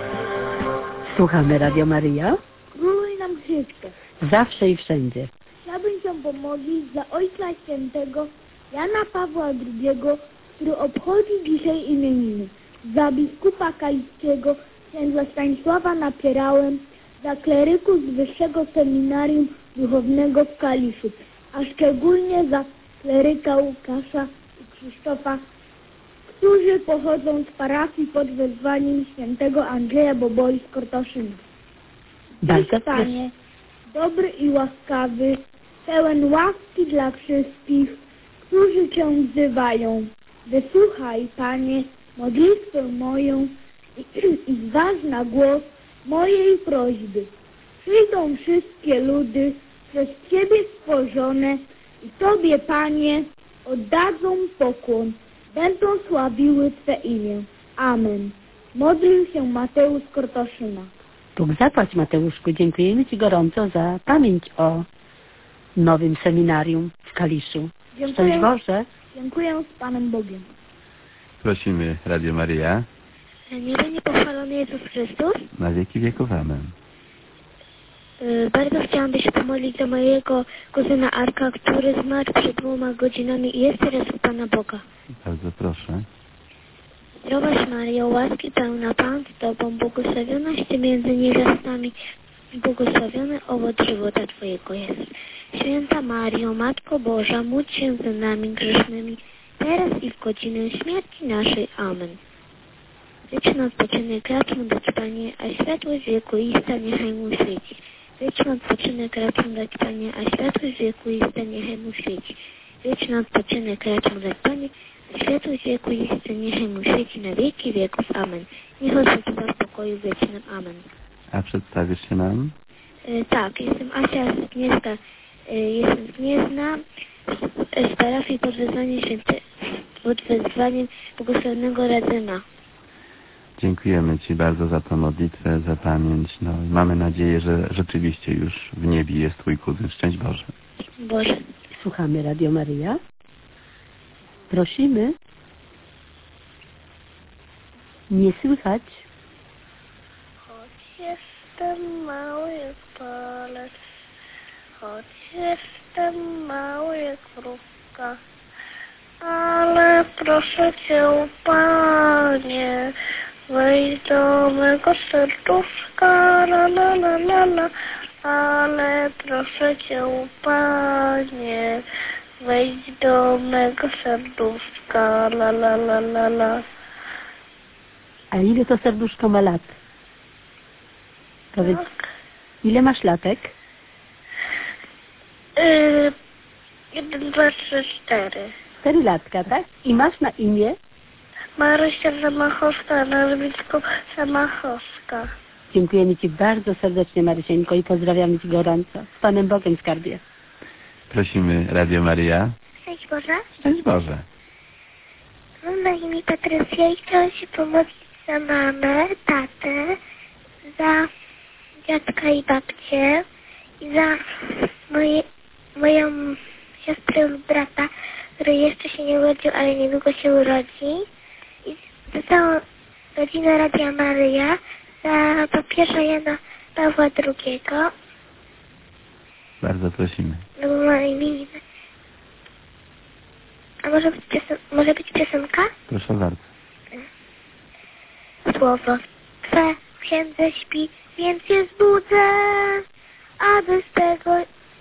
Słuchamy Radio Maryja. Króluj nam wszystko. Zawsze i wszędzie. Chciałbym się pomodlić za Ojca Świętego Jana Pawła II, który obchodzi dzisiaj imieniny. Za biskupa kaliskiego księdza Stanisława Napierałem, za kleryków z Wyższego Seminarium Duchownego w Kaliszu, a szczególnie za kleryka Łukasza i Krzysztofa, którzy pochodzą z parafii pod wezwaniem świętego Andrzeja Boboli z Kortoszyna. Bardzo Panie, dobry i łaskawy, pełen łaski dla wszystkich, którzy Cię wzywają. Wysłuchaj, Panie, modlitwę moją i zważ na głos mojej prośby. Przyjdą wszystkie ludy przez Ciebie stworzone i Tobie, Panie, oddadzą pokłon. Będą sławiły Twe imię. Amen. Modlił się Mateusz z Kortoszyna. Bóg zapłać, Mateuszku. Dziękujemy Ci gorąco za pamięć o nowym seminarium w Kaliszu. Szczęść Boże. Dziękuję z Panem Bogiem. Prosimy Radio Maryja. Niech będzie pochwalony Jezus Chrystus. Na wieki wieków. Amen. Bardzo chciałam się pomodlić za mojego kuzyna Arka, który zmarł przed 2 godzinami i jest teraz u Pana Boga. Bardzo proszę. Zdrowaś Maryjo, łaski pełna Pan z Tobą, błogosławionaś Ty między niewiastami i błogosławiony owoc żywota Twojego jest. Święta Maryjo, Matko Boża, módl się za nami grzesznymi, teraz i w godzinę śmierci naszej. Amen. Wieczny odpoczynek raczą dać Panie, a światłość wiekuista niechaj mu świeci. Wieczny odpoczynek raczą dać Panie, a światłość wiekuista niechaj mu świeci. Wieczny odpoczynek raczą dać Panie, a światłość wiekuista niechaj mu świeci na wieki wieków. Amen. Niech odbywa w pokoju wiecznym. Amen. A przedstawisz się nam? Tak, jestem Asia z Gniezna. Jestem z Gniezna, z parafii pod wezwaniem błogosławionego Radzyma. Dziękujemy Ci bardzo za tę modlitwę, za pamięć. No, mamy nadzieję, że rzeczywiście już w niebie jest Twój kuzyn. Szczęść Boże. Boże. Słuchamy Radio Maryja. Prosimy. Nie słychać. Choć jestem mały jak palec, choć jestem mały jak mrówka, ale proszę Cię, Panie, wejdź do mego serduszka, la la la la la, ale proszę Cię, Panie, wejdź do mego serduszka, la la la la la. A ile to serduszko ma lat? Powiedz, ile masz latek? 1, 2, 3, 4. 4 latka, tak? I masz na imię? Marysia Zamachowska, nazwisko Zamachowska. Dziękujemy Ci bardzo serdecznie, Marysieńko, i pozdrawiamy Ci gorąco. Z Panem Bogiem, skarbie. Prosimy Radio Maryja. Szczęść Boże. Szczęść Boże. Mam na imię Patrycja i chciałam się pomodlić za mamę, tatę, za dziadka i babcię i za moją siostrę lub brata, który jeszcze się nie urodził, ale niedługo się urodzi. I za całą rodzinę Radia Maryja, za papieża Jana Pawła II. Bardzo prosimy. No bo ma imię. A może być piosenka? Proszę bardzo. Słowo Twe w księdze śpi, więc się zbudzę, aby z tego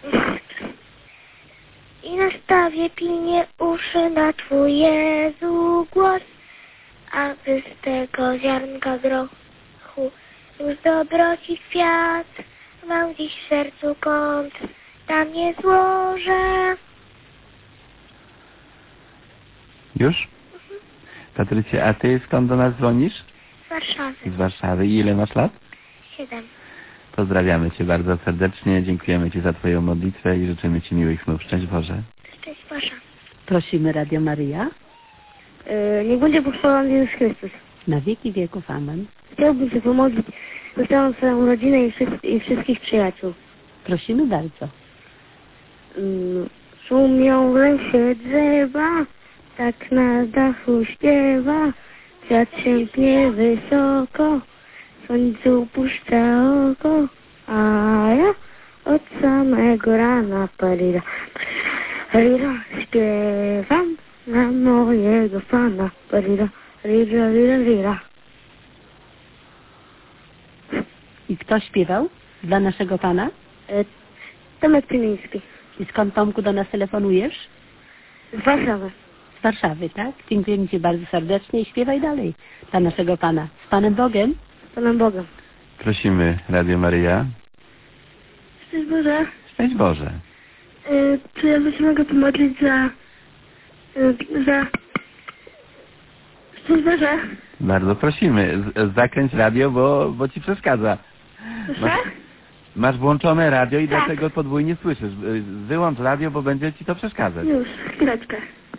i nastawię pilnie uszy na Twój Jezu głos, aby z tego ziarnka grochu już dobroci kwiat mam dziś w sercu kąt, tam nie złożę. Już? Patrycja, a Ty skąd do nas dzwonisz? Z Warszawy. Z Warszawy. I ile masz lat? 7. Pozdrawiamy Cię bardzo serdecznie, dziękujemy Ci za Twoją modlitwę i życzymy Ci miłych snów. Szczęść Boże. Szczęść Boże. Prosimy Radio Maryja. Niech będzie pochwalony Jezus Chrystus. Na wieki wieków. Amen. Chciałbym się pomodlić za całą swoją rodzinę i wszystkich przyjaciół. Prosimy bardzo. Szumią w lesie drzewa, tak na dachu śpiewa, kwiat się pnie wysoko, słońcu puszcza oko, a ja od samego rana parira, parira, śpiewam na mojego Pana, parira, rira, rira, rira. I kto śpiewał dla naszego Pana? Tomek Tymiński. I skąd, Tomku, do nas telefonujesz? Z Warszawy. Z Warszawy, tak? Dziękujemy Ci bardzo serdecznie i śpiewaj dalej dla naszego Pana. Z Panem Bogiem? Z Panem Bogiem. Prosimy Radio Maryja. Szczęść Boże. Szczęść Boże. Czy ja się mogę pomodlić za... Szczęść Boże. Bardzo prosimy. Zakręć radio, bo Ci przeszkadza. Masz włączone radio i dlatego podwójnie słyszysz. Wyłącz radio, bo będzie Ci to przeszkadzać. Już, chwileczkę.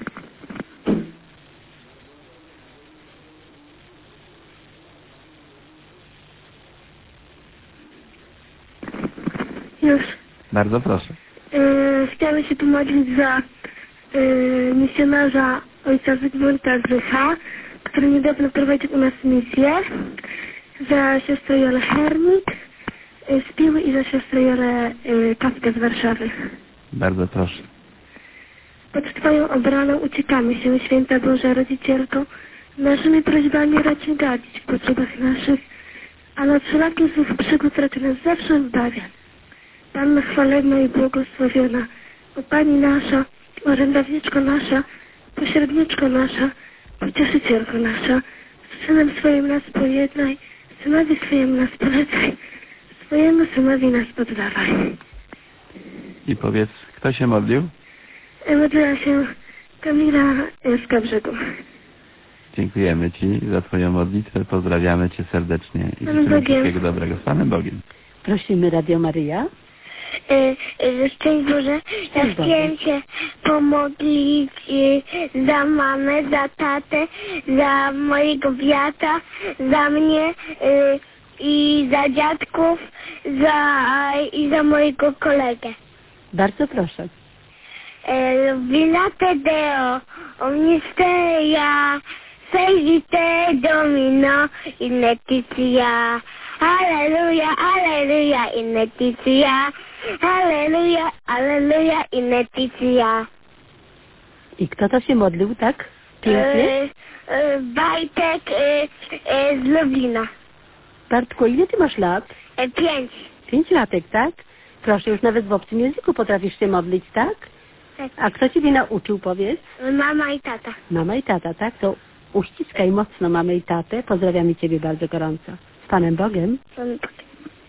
Już. Bardzo proszę. Chciałabym się pomodlić za misjonarza ojca Zygmunta Zrycha, który niedawno prowadził u nas misję, za siostrę Jolę Hermik z Piły i za siostrę Jolę Kawkę z Warszawy. Bardzo proszę. Pod Twoją obroną uciekamy się, Święta Boża Rodzicielko, Naszymi prośbami racz nie gadzić w potrzebach naszych, ale od wszelakich złych przygód racz nas zawsze zbawiać. Panno chwalebna i błogosławiona, o Pani nasza, orędowniczko nasza, pośredniczko nasza, pocieszycielko nasza, z Synem swoim nas pojednaj, Synowi swojemu nas polecaj, swojemu Synowi nas poddawaj. I powiedz, kto się modlił? Modliła się Kamila z Kabrzegu. Dziękujemy Ci za Twoją modlitwę, pozdrawiamy Cię serdecznie i życzymy wszystkiego dobrego. Z Panem Bogiem. Prosimy Radio Maryja. Szczęść Boże, ja chciałem się pomodlić za mamę, za tatę, za mojego brata, za mnie i za dziadków i za mojego kolegę. Bardzo proszę. Vilate Deo, omnisteria, sei te domino, in letitia. Alleluja, alleluja, in letitia. Alleluja, alleluja, in letitia. I kto to się modlił tak pięknie? Wajtek z Lublina. Bartku, ile ty masz lat? 5. 5 latek, tak? Proszę, już nawet w obcym języku potrafisz się modlić, tak? Tak. A kto ciebie nauczył, powiedz? Mama i tata. Mama i tata, tak? To uściskaj mocno mamę i tatę. Pozdrawiamy ciebie bardzo gorąco. Z Panem Bogiem. Panem Bogiem.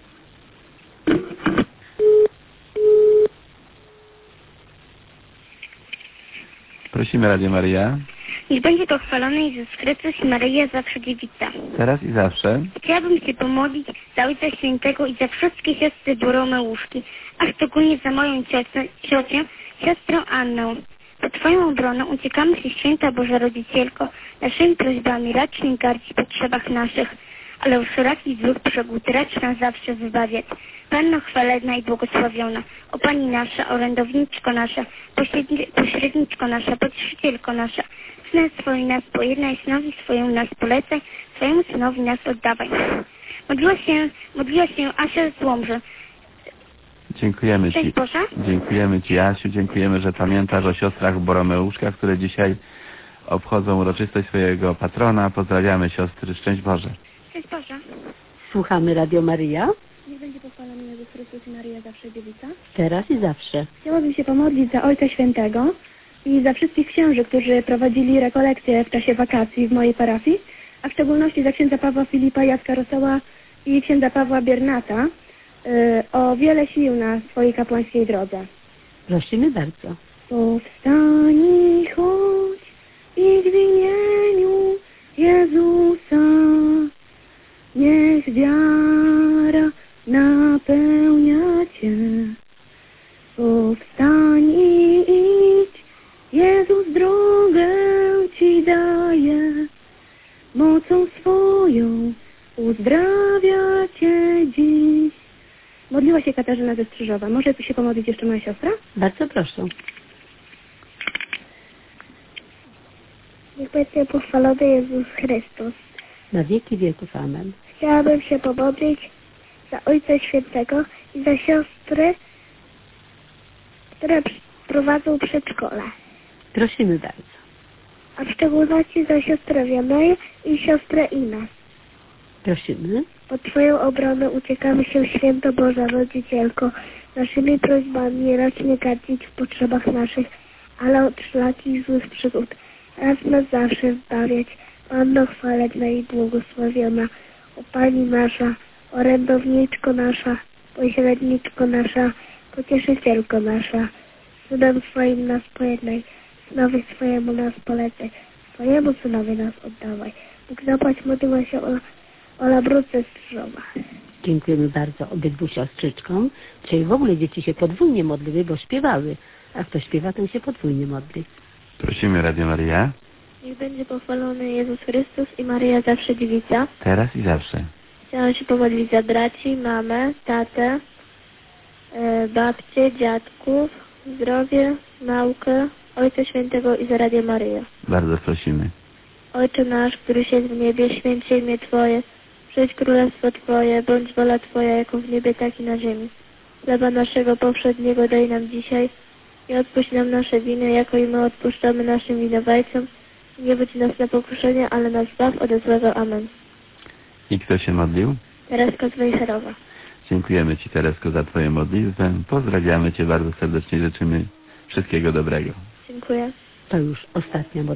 Prosimy Radio Maryja. Niech będzie pochwalony Jezus Chrystus i Maryja zawsze dziewica. Teraz i zawsze. Chciałabym się pomodlić za Ojca Świętego i za wszystkie siostry Boromeuszki, a szczególnie za moją ciocię, siostrę Annę. Pod Twoją obroną uciekamy się, Święta Boża Rodzicielko, naszymi prośbami racz nie gardzić w potrzebach naszych, ale od wszelakich złych przygód racz nas zawsze wybawiać. Panno chwalebna i błogosławiona, o Pani nasza, orędowniczko nasza, pośredniczko nasza, pocieszycielko nasza, Synem swoim nas pojednaj, Synowi swojemu nas polecaj, swojemu Synowi nas oddawaj. Modliła się Asia z Łomży. Dziękujemy Ci. Boże. Dziękujemy Ci, Asiu. Dziękujemy, że pamiętasz o siostrach Boromeuszkach, które dzisiaj obchodzą uroczystość swojego patrona. Pozdrawiamy siostry. Szczęść Boże. Szczęść Boże. Słuchamy Radio Maryja. Niech będzie pochwalony Jezus Chrystus i Maryja zawsze dziewica. Teraz i zawsze. Chciałabym się pomodlić za Ojca Świętego i za wszystkich księży, którzy prowadzili rekolekcje w czasie wakacji w mojej parafii, a w szczególności za księdza Pawła Filipa Jacka Rosoła i księdza Pawła Biernata o wiele sił na swojej kapłańskiej drodze. Prosimy bardzo. Powstań i chodź i w imieniu Jezusa niech wiara napełnia Cię. Powstań i idź, Jezus drogę Ci daje, mocą swoją uzdrawia Cię dziś. Modliła się Katarzyna ze Strzyżowa. Może tu się pomodlić jeszcze moja siostra? Bardzo proszę. Niech będzie pochwalony Jezus Chrystus. Na wieki wieków. Amen. Chciałabym się pomodlić za Ojca Świętego i za siostry, które prowadzą przedszkole. Prosimy bardzo. A w szczególności za siostrę Wianeję i siostrę Inę. Prosimy. Pod Twoją obronę uciekamy się, Święta Boża Rodzicielko, naszymi prośbami racz nie gardzić w potrzebach naszych, ale od wszelakich złych przygód raz nas zawsze zbawiać. Panno chwalebna i błogosławiona, o Pani nasza, orędowniczko nasza, pośredniczko nasza, pocieszycielko nasza, Synem swoim nas pojednaj, Synowi swojemu nas polecaj, swojemu Synowi nas oddawaj. Bóg zapłać, modliła się Ola Brudce z Krzyżowa. Dziękujemy bardzo obydwu siostrzyczkom. Dzisiaj w ogóle dzieci się podwójnie modliły, bo śpiewały. A kto śpiewa, ten się podwójnie modli. Prosimy Radio Maryja. Niech będzie pochwalony Jezus Chrystus i Maryja zawsze dziewica. Teraz i zawsze. Chciałam się pomodlić za braci, mamę, tatę, babcię, dziadków, zdrowie, naukę, Ojca Świętego i za Radio Maryja. Bardzo prosimy. Ojcze nasz, któryś jest w niebie, święć się imię Twoje. Przyjdź królestwo Twoje, bądź wola Twoja, jako w niebie, tak i na ziemi. Chleba naszego powszedniego daj nam dzisiaj i odpuść nam nasze winy, jako i my odpuszczamy naszym winowajcom. Nie wódź nas na pokuszenie, ale nas zbaw ode złego. Amen. I kto się modlił? Tereska z Wejherowa. Dziękujemy Ci, Teresko, za Twoją modlitwę. Pozdrawiamy Cię bardzo serdecznie, życzymy wszystkiego dobrego. Dziękuję. To już ostatnia modlitwa.